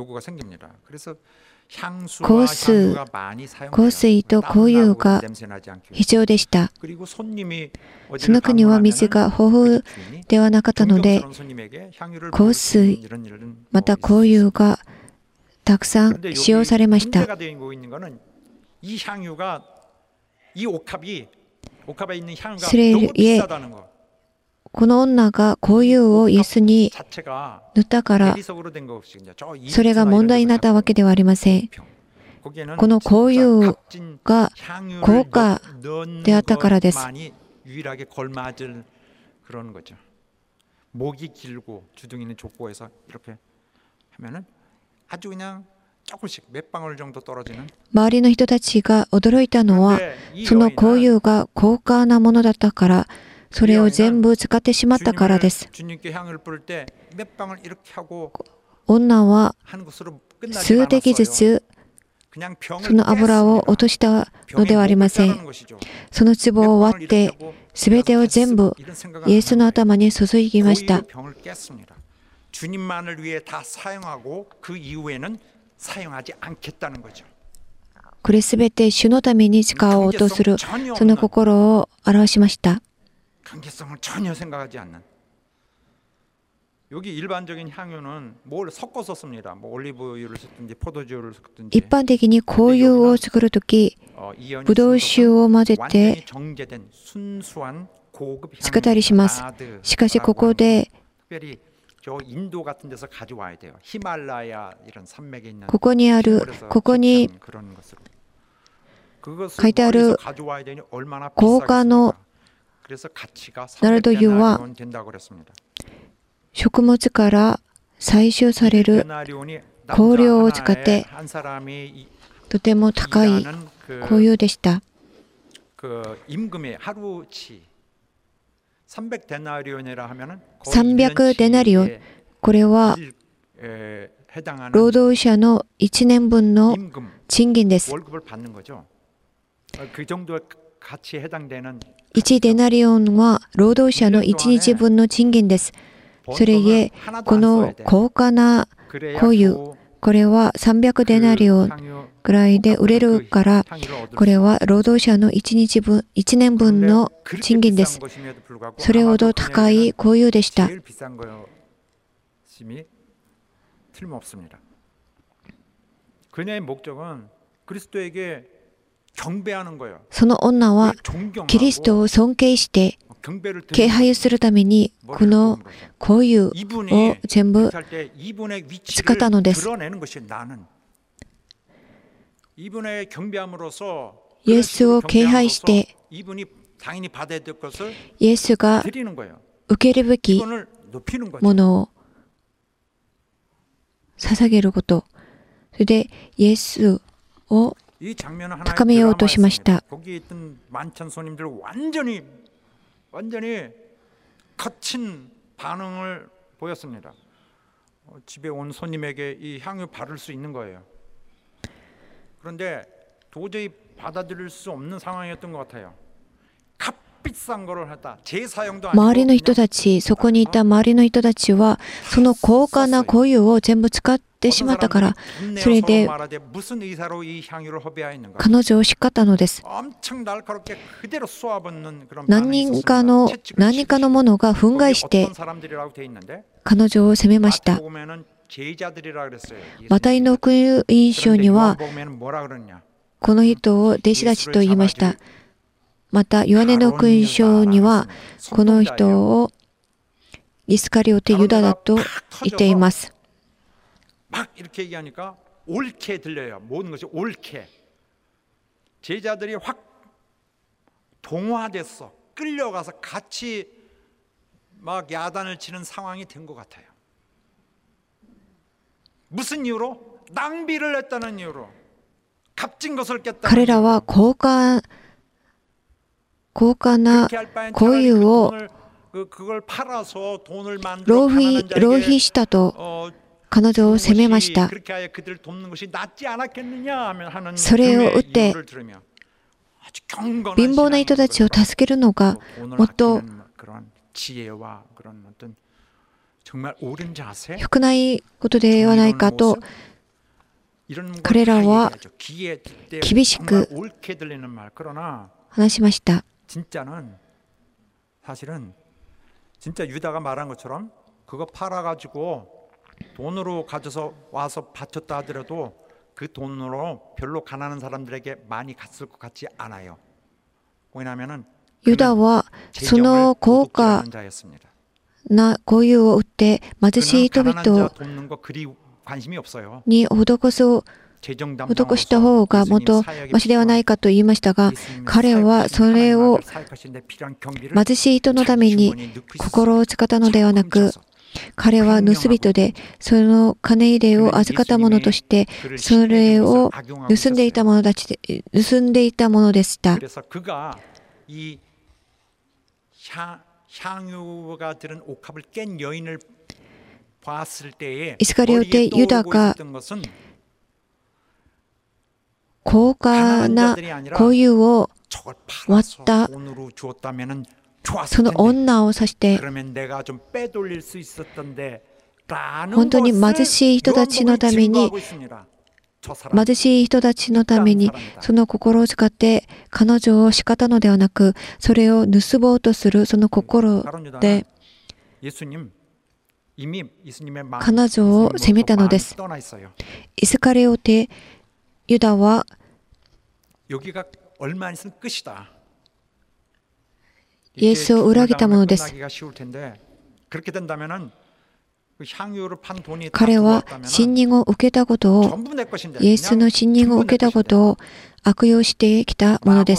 香水と香油が必要でした。その国は水が豊富ではなかったので、香水また香油がたくさん使用されました。それゆえ、この女が香油をイエスに塗ったから、それが問題になったわけではありません。この香油が高価であったからです。周りの人たちが驚いたのは、その香油が高価なものだったから、それを全部使ってしまったからです。女は数滴ずつその油を落としたのではありません。その壺を割って全てを全部イエスの頭に注ぎました。これすべて主のために使おうとするその心を表しました。一般的に香油を作るとき、ブドウ酒を混ぜて作ったりします。しかしここでここに書いてある高価のナルド油は食物から採集される香料を使ってとても高い香油でした。300デナリオン、これは労働者の1年分の賃金です。 같이 해당되는 1デナリオンは労働者の1日分の賃金です。それゆえ、この高価な香油、これは300デナリオンぐらいで売れるから、これは労働者の1年分の賃金です。それほど高い香油でした。 틀림없습니다. 그녀의 목적은 그리스도에게 경배하는 거예요. その女はキリストを尊敬して敬拝するためにこの香油を全部使ったのです。イエスを敬拝してイエスが受けるべきものを捧げること、それでイエスを高めようとしました。 완전히 거친 반응을 보였습니다. 집에 온 손님에게 이 향유 바를 수 있는 거예요. 그런데 도저히 받아들일 수 없는 상황이었던 것 같아요. 값비싼 거를 했다. 제사용도 아니고 周りの人たち、そこにいた周りの人たちはその高価な香油を全部使ってしまったから、それで彼女を叱ったのです。何かのものが憤慨して彼女を責めました。マタイの福音書にはこの人を弟子たちと言いました。またヨハネの福音書にはこの人をイスカリオテユダだと言っています。 막 이렇게 얘기하니까 옳게 들려요. 모든 것이 옳게. 제자들이 확 동화됐어. 끌려가서 같이 막 야단을 치는 상황이 된 것 같아요. 무슨 이유로? 낭비를 했다는 이유로. 값진 것을 깼다는 彼らは高価な香油を浪費したと彼女を責めました。それを打って貧乏な人たちを助けるのがもっと良くないことではないかと彼らは厳しく話しました。 사실은 진짜 유다가 말한 것처럼 그거 팔아가지고 돈으로 가져서 와서 바쳤다 하더라도 그 돈으로 별로 가난한 사람들에게 많이 갔을 것 같지 않아요. 왜냐하면은 ユダはその高価な香油を売って貧しい人々に施した方がもっとマシではないかと言いましたが、彼はそれを貧しい人のために心を使ったのではなく、彼は盗人でその金入れを預かったものとしてそれを盗んでいたものでした。 イスカリオテユダが高価な香油を割ったその女を指して本当に貧しい人たちのためにその心を使って彼女を叱ったのではなく、それを盗もうとするその心で彼女を責めたのです。イスカリオテユダはイエスを裏切ったものです。彼は信任を受けたことを、イエスの信任を受けたことを悪用してきたものです。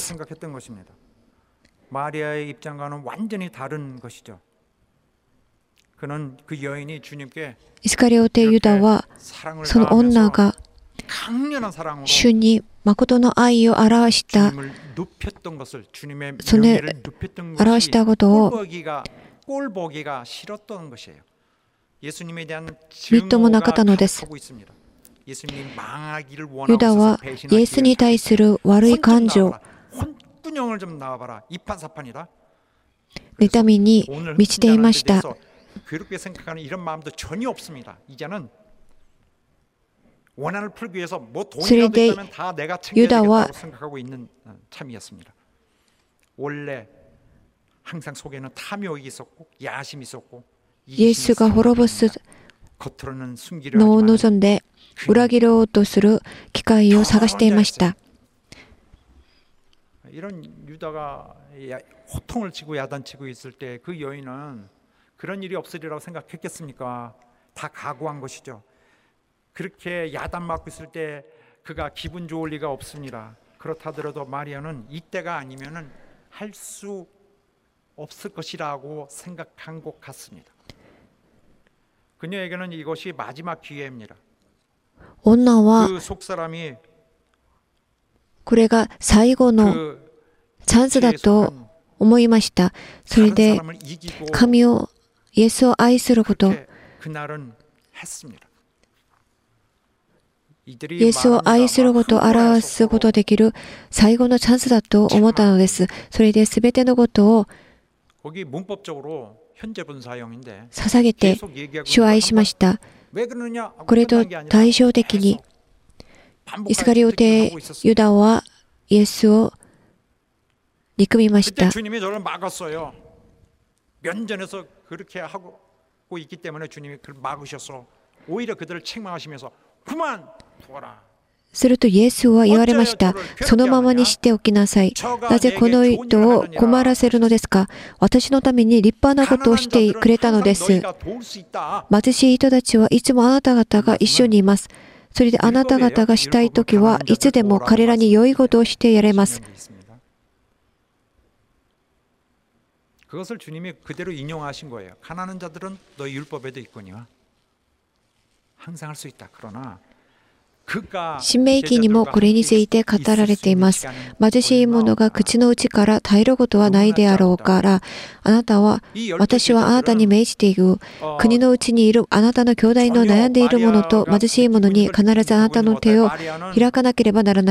イスカリオテユダはその女が主に誠の愛を表したことをみっともなかったのです。ユダはイエスに対する悪い感情、 순영을 좀 나와봐라. 이판사판이다. 妬みに 오늘 満ちていました。 괴롭게 생각하는 이런 마음도 전혀 없습니다. 이제는 원한을 풀기 위해서 뭐 돈이라도 있다면 다 내가 챙겨야 되겠다고 생각하고 있는 참이었습니다. 원래 항상 속에는 탐욕이 있었고 야심이 있었고 イエスが滅ぼす 겉으로는 숨기려 のを 하지만 望んで裏切ろうとする機会を探していました。 이런 유다가 호통을 치고 야단치고 있을 때 그 여인은 그런 일이 없으리라고 생각했겠습니까? 다 각오한 것이죠. 그렇게 야단 맞고 있을 때 그가 기분 좋을 리가 없습니다. 그렇다더라도 마리아는 이때가 아니면은 할 수 없을 것이라고 생각한 것 같습니다. 그녀에게는 이것이 마지막 기회입니다. 女は 그 속사람이 これが最後の 그 チャンスだと思いました。それ 다른 で 사람을 이기고 神をイエスを愛すること、 그날은 했습니다. イエスを愛することを表すことできる最後のチャンスだと思ったのです。それで全てのことを 거기 문법적으로 현재분사형인데 捧げて 계속 얘기하고 主を愛しました。 왜 그러느냐? これと対照的にイスカリオテユダはイエスを憎みまし 그때 た。 주님이 저를 막았어요. 면전에서 그렇게 하고 있기 때문에 주님이 그를 막으셔서 오히려 그들을 책망하시면서 그만 두어라. するとイエスは言われました。そのままにしておきなさい。なぜこの人を困らせるのですか。私のために立派なことをしてくれたのです。貧しい人たちはいつもあなた方が一緒にいます。それであなた方がしたいときはいつでも彼らに良いことをしてやれます。 그것을 주님이 그대로 인용하신 거예요. 가난한 자들은 너희 율법에도 있거니와 항상 할 수 있다. 그러나 新明記にもこれについて語られています。貧しい者が口の内から耐えることはないであろうから、私はあなたに命じている。国のうちにいるあなたの兄弟の悩んでいる者と貧しい者に必ずあなたの手を開かなければならない。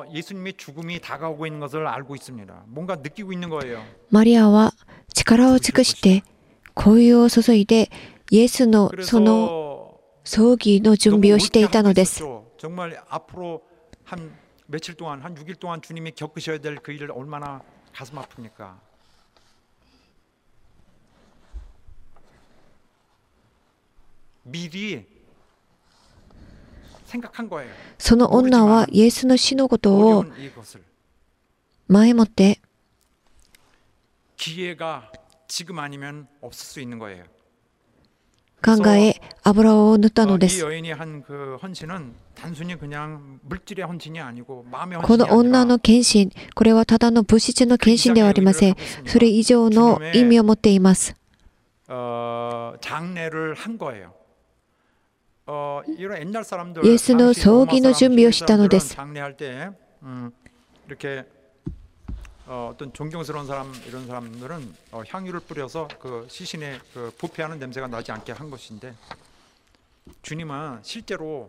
マリアは力を尽くして恋を注いでイエスのその葬儀の準備をしていたのです。 정말 앞으로 한 며칠 동안 한 6일 동안 주님이 겪으셔야 될 그 일을 얼마나 가슴 아픕니까? 미리 생각한 거예요. その女はイエスの死のことを前もって 기회가 지금 아니면 없을 수 있는 거예요. 考え油を塗ったので 이 す。 여인이 한 그 헌신은 단순히 그냥 물질의 헌신이 아니고 마음의 この 헌신이 女 아니라 の献身、これはただの物質の献身ではありません。それ以上の意味を持っています。 장례를 한 거예요. 이런 옛날 사람들 イエスの葬儀の準備をしたのです。 장례할 때 이렇게 어떤 존경스러운 사람 이런 사람들은 향유를 뿌려서 그 시신에 그 부패하는 냄새가 나지 않게 한 것인데 주님은 실제로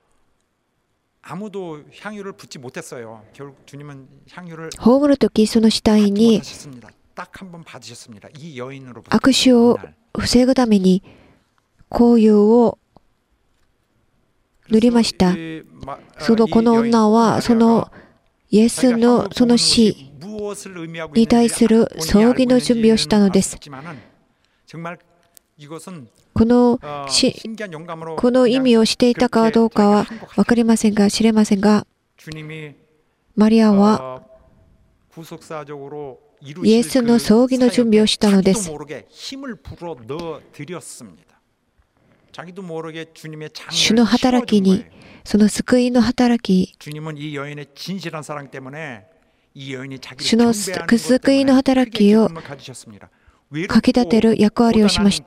아무도 향유를 붓지 못했어요. 결국 주님은 향유를 葬るときその死体に 딱 한 번 받으셨습니다. 이 여인으로부터 悪臭を防ぐために香油を塗りました。そのこの女はそのイエスのその死に対する葬儀の準備をしたのです。この意味をしていたかどうかは分かりませんが、知れませんが、マリアはイエスの葬儀の準備をしたのです。主の働きに、その救いの働き、主の救いの働きをかき立てる役割をしました。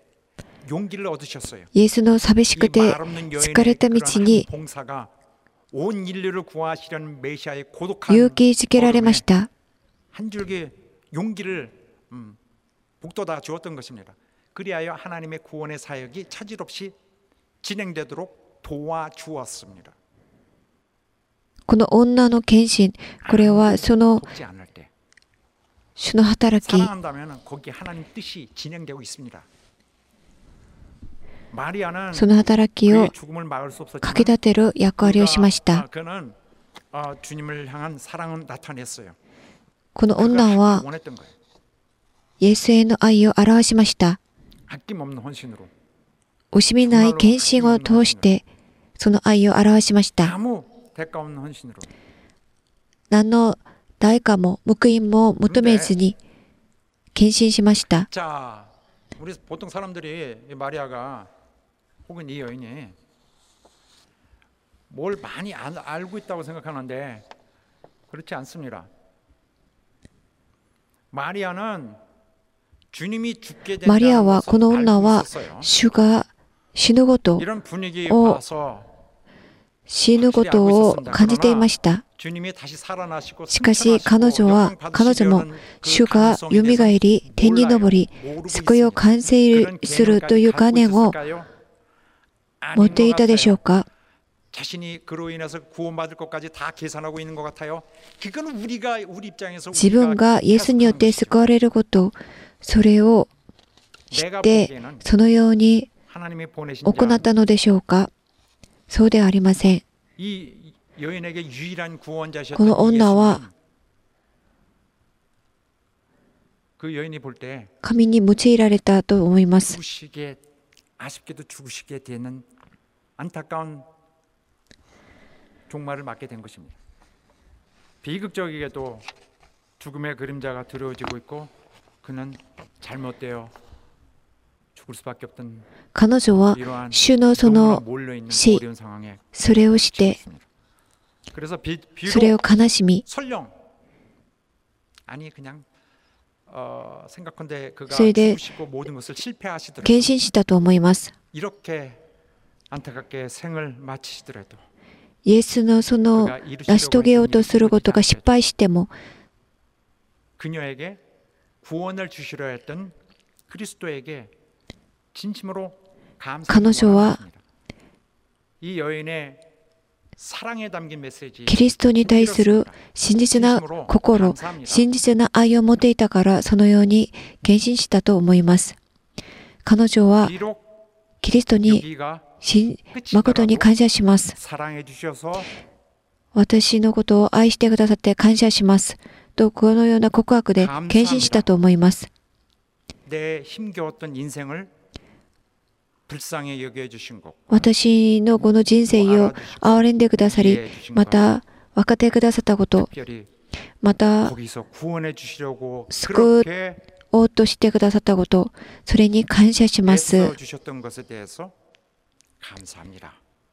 イエスの寂しくて疲れた道に勇気づけられました。 한 줄기 용기를 북돋아 주었던 것입니다. 그리하여 하나님의 구원의 사역이 차질 없이 진행되도록 도와주었습니다. この女の献身、これはその 돕지 않을 때 主の働き、 사랑한다면 거기 하나님 뜻이 진행되고 있습니다. 마리아는 その働き 그의 を 죽음을 막을 수 かき 없었지만 立てる役割をしました。 그는 주님을 향한 사랑은 나타냈어요. この 그가 女 하기를 は 원했던 거예요. イエスへの愛を表しました。 아낌없는 헌신으로 惜しみない献身を通してその愛を表しました。 아무 대가 없는 헌신으로. 何の代価も報いも求めずに献身しました。 자, 우리 보통 사람들이 이 마리아가 혹은 이 여인이 뭘 많이 알고 있다고 생각하는데 그렇지 않습니다. 마리아는 주님이 죽게 マリア 된다는 は 것을 この女 알고 は 있었어요. 主が死ぬこと、 이런 분위기 어, 봐서 死ぬことを感じていました。 주님이 다시 살아나시고 しかし彼女も主が蘇り天に昇り救いを完成するという概念を持っていたでしょうか。 자신이 그로 인해서 구원받을 것까지 다 계산하고 있는 것 같아요. 그건 우리가 우리 입장에서 自分がイエスによって救われること、それを知ってそのように 하나님이 보내신 行ったのでしょうか。そうではありません。 이 여인에게 유일한 この 구원자셨던 女は 예수는 그 여인이 볼 때 神に用いられたと思います。 죽으시게 아쉽게도 죽으시게 되는 안타까운 종말을 맞게 된 것입니다. 비극적이게도 죽음의 그림자가 두려워지고 있고 그는 잘못되어 죽을 수밖에 없던 彼女は 이러한 主のそ 너무나 の 몰려 있는 死、 어려운 상황에 それをして 처했습니다. 그래서 それを 비록 悲しみ、 설령 아니 그냥 생각한데 그가 それで 죽으시고 모든 것을 실패하시더라도 献身したと思います。 이렇게 안타깝게 생을 마치시더라도 イエスのその成し遂げようとすることが失敗しても 그녀에게 구원을 주시려 했던 그리스도에게 진심으로 감사를 원합니다. 이 여인의 사랑에 담긴 메시지 キリストに対する真実な心、真実な愛を持っていたからそのように献身したと思います。彼女は 비록 キリストに 여기가 誠に感謝します。 사랑해 주셔서 私のことを愛してくださって感謝しますとこのような告白で献身したと思います。 내 힘겨웠던 인생을 불쌍히 여겨 주신 것 私のこの人生を憐れんでくださり、また分かってくださったこと、 특별히 また 거기서 구원해 주시려고 救 그렇게 おうとしてくださったこと、それに感謝します。 애써 주셨던 것에 대해서 감사합니다.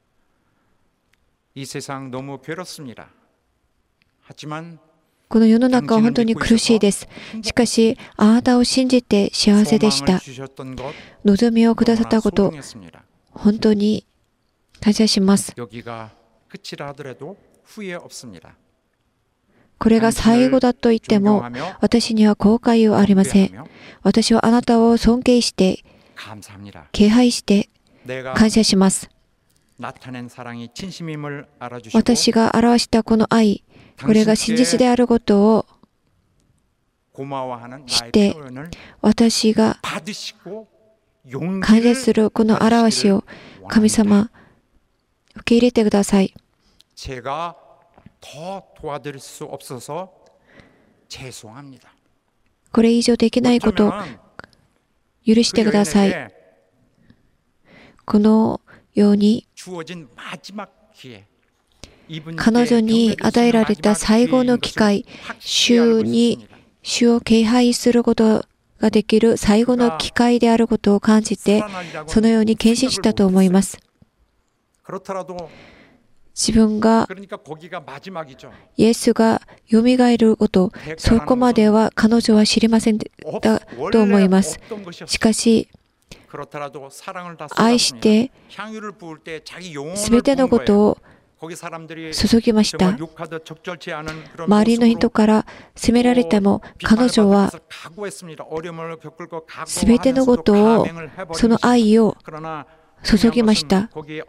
이 세상 너무 괴롭습니다. 하지만 この世の中は本当に苦しいです。しかし、あなたを信じて幸せでし 소망을 た。 주셨던 것 望みをくださった 너무나 こと、 소중했습니다. 本当に感謝します。 여기가 끝이라 하더라도 후회 없습니다. これが最後だと言っても、私には後悔はありません。 경배하며 私はあなたを尊敬して、 감사합니다. 敬拝して 내가 感謝します。 나타낸 사랑이 진심임을 알아주시고 私が表したこの愛、これが真実であることを 고마워하는 나의 시대. 표현을 私が 받으시고 感謝す 용기를 るこの表しを神 원합니다. 様受け入れてください。 제가 더 도와드릴 수 없어서 죄송합니다. これ以上できないことを 어쩌면 許してください。 여인에게 このように 주어진 마지막 기회, 이분께 彼女に 경배를 与えられた 마지막 最後の 기회인 機会、 것을 확실히 主 알고 に 있습니다. 主を敬拝することができる最後の機会であることを感じて、 살아나리라고는 そのように献身したと思います。 그렇더라도 自分が 그러니까 거기가 마지막이죠. イエスがよみがえること、そこまでは彼女は知りませんでしたと思います。 없던 것이었어요. しかし、 그렇더라도 사랑을 다 愛し 쏟았습니다. て 향유를 부을 때 자기 영혼을 すべての 부은 こと 거예요. を 거기 사람들이 注ぎました。 정말 욕하듯 적절치 않은 그런 周りの人 모습으로 から責められても、 彼 비판을 女は 받으면서 각오했습니다. 어려움을 겪을 거 すべてのこと 각오하면서도 を 감행을 해버린 その 것입니다. 愛を 그러나 注ぎました。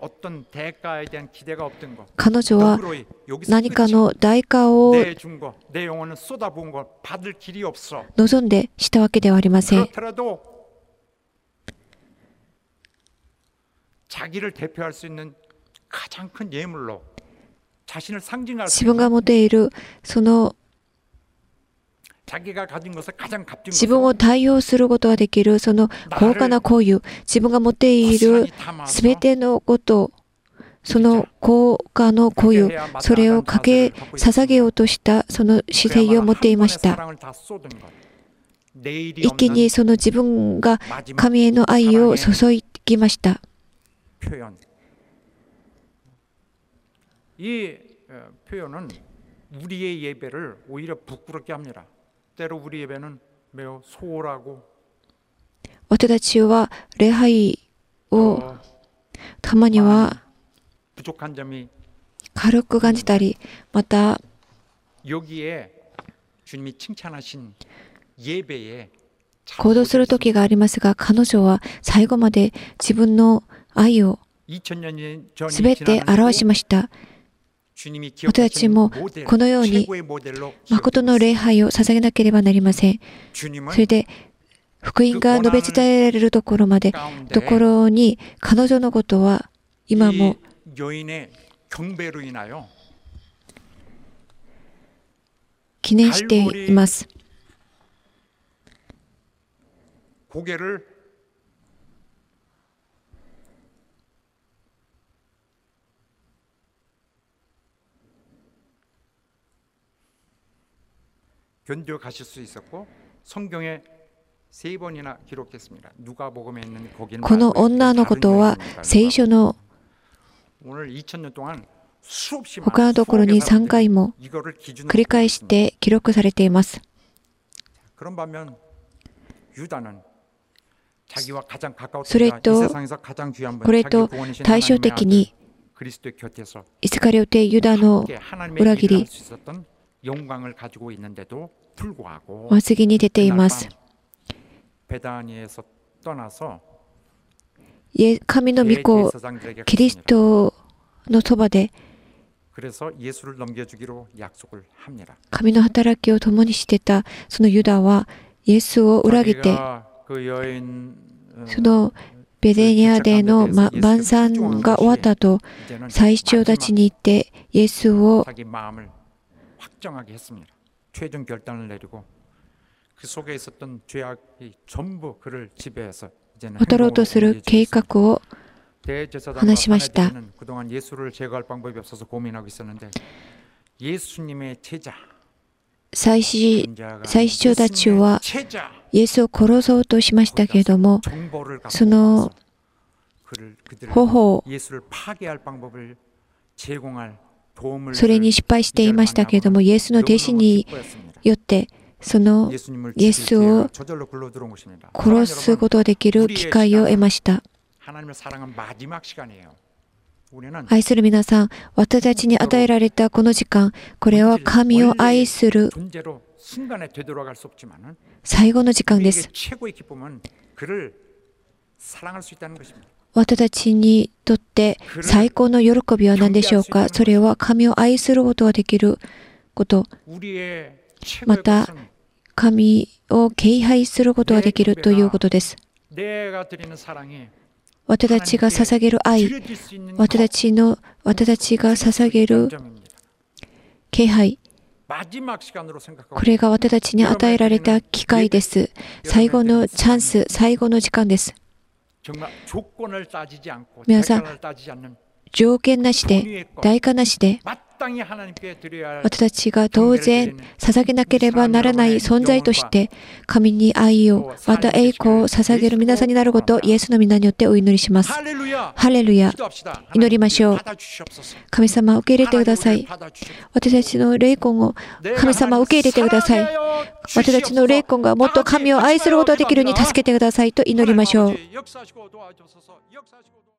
彼女は何かの代価を望んでしたわけではありません。自分が持っているその自分を対応することができるその高価な行為、自分が持っているすべてのこと、その高価の行為、それをかけ捧げようとしたその姿勢を持っていました。一気にその自分が神への愛を注ぎました。 이 표현은 우리의 예배를 오히려 부끄럽게 합니다. 때로 우리 예배는 매우 소홀하고 私たちは礼拝をたまには軽く感じたり、また 여기에 주님이 칭찬하신 예배에 行動する時がありますが、彼女は最後まで自分の愛をすべて表しました。私たちもこのように誠の礼拝を捧げなければなりません。それで福音が述べ伝えられるところに彼女のことは今も記念しています。 견뎌가실 수 있었고 성경에 3번이나 기록했습니다. 누가복음에 있는 거기는 この女のことは聖書の 오늘 2000년 동안 수없이 他のところに3回も繰り返して記録されています。 그런 반면 유다는 자기와 가장 가까웠던 それ 이 と 세상에서 가장 귀한 분 これ 자기 と 구원이신 対照 하나님의 的 아들 に 그리스도의 곁에서 イスカリオテユダの 함께 하나님의 裏 일을 切り 할 수 있었던 영광을 가지고 있는데도 불구하고 お次に出ていま 그날 す。 밤 베다니에서 떠나서 神の御子 대제사장들에게 キリス 갔습니다. トのそばで 그래서 예수를 넘겨주기로 약속을 합니다. 神の働きを共にしてたそのユダはイエスを裏切って 자기가 그 여인 そのベデニアでの晩餐が終わった後、 이제는 祭司長たちに行ってイエスを 자기 마음을 확정하게 했습니다. 최종 결단을 내리고 그 속에 있었던 죄악이 전부 그를 지배해서 이제는 渡ろうとする計画を 대제사장과 話しました。 사내들은 그동안 예수를 제거할 방법이 없어서 고민하고 있었는데 예수님의 제자 祭司長たちは 제자 イエスを殺そうとしましたけれども、 정보를 갖고 その 그들을 方法 예수를 파괴할 방법을 제공할 도움을 それに失敗していましたけれども、イエスの弟子によってその 예수님을 イエスを 저절로 굴러 들어온 것입니다. 殺すことができる機会を得ました。 하나님을 사랑한 마지막 시간이에요. 우리는 愛する皆さん、私たちに与えられたこの時間、これは神を愛する 존재로 순간에 되돌아갈 수 없지만은 最後の時間で 우리에게 す。 최고의 기쁨은 그를 사랑할 수 있다는 것입니다. 私たちにとって最高の喜びは何でしょうか。それは神を愛することができること、 우리의 최고의 また 것은 神を敬拝することができるということです。 내가 드리는 사랑이 私たちが捧げる愛、 드려질 수 있는 私たちが捧げる 점입니다. 敬拝、 마지막 시간으로 생각하고 これが私たちに与えられた機会です。最後のチャンス、最後の時間です。 정말 조건을 따지지 않고 皆さん、 대가를 따지지 않는 条件なしで、代価なしで、 마땅히 하나님께 드려야 할 私たちが当然捧げなければならない存在として、神に愛を、また栄光を捧げる皆さんになることをイエスの皆によってお祈りします。 할렐루야. ハレルヤ、 기도합시다. 祈りましょう。 받아주시옵소서. 神様、受け入れてくださ 하나님 い。 우리를 받아주시옵소서. 私たちの霊魂を神様受け入れてください。私たちの霊魂がもっと神を愛することができるように助けてくださいと祈りましょう。 역사하시고 도와주소서. 역사하시고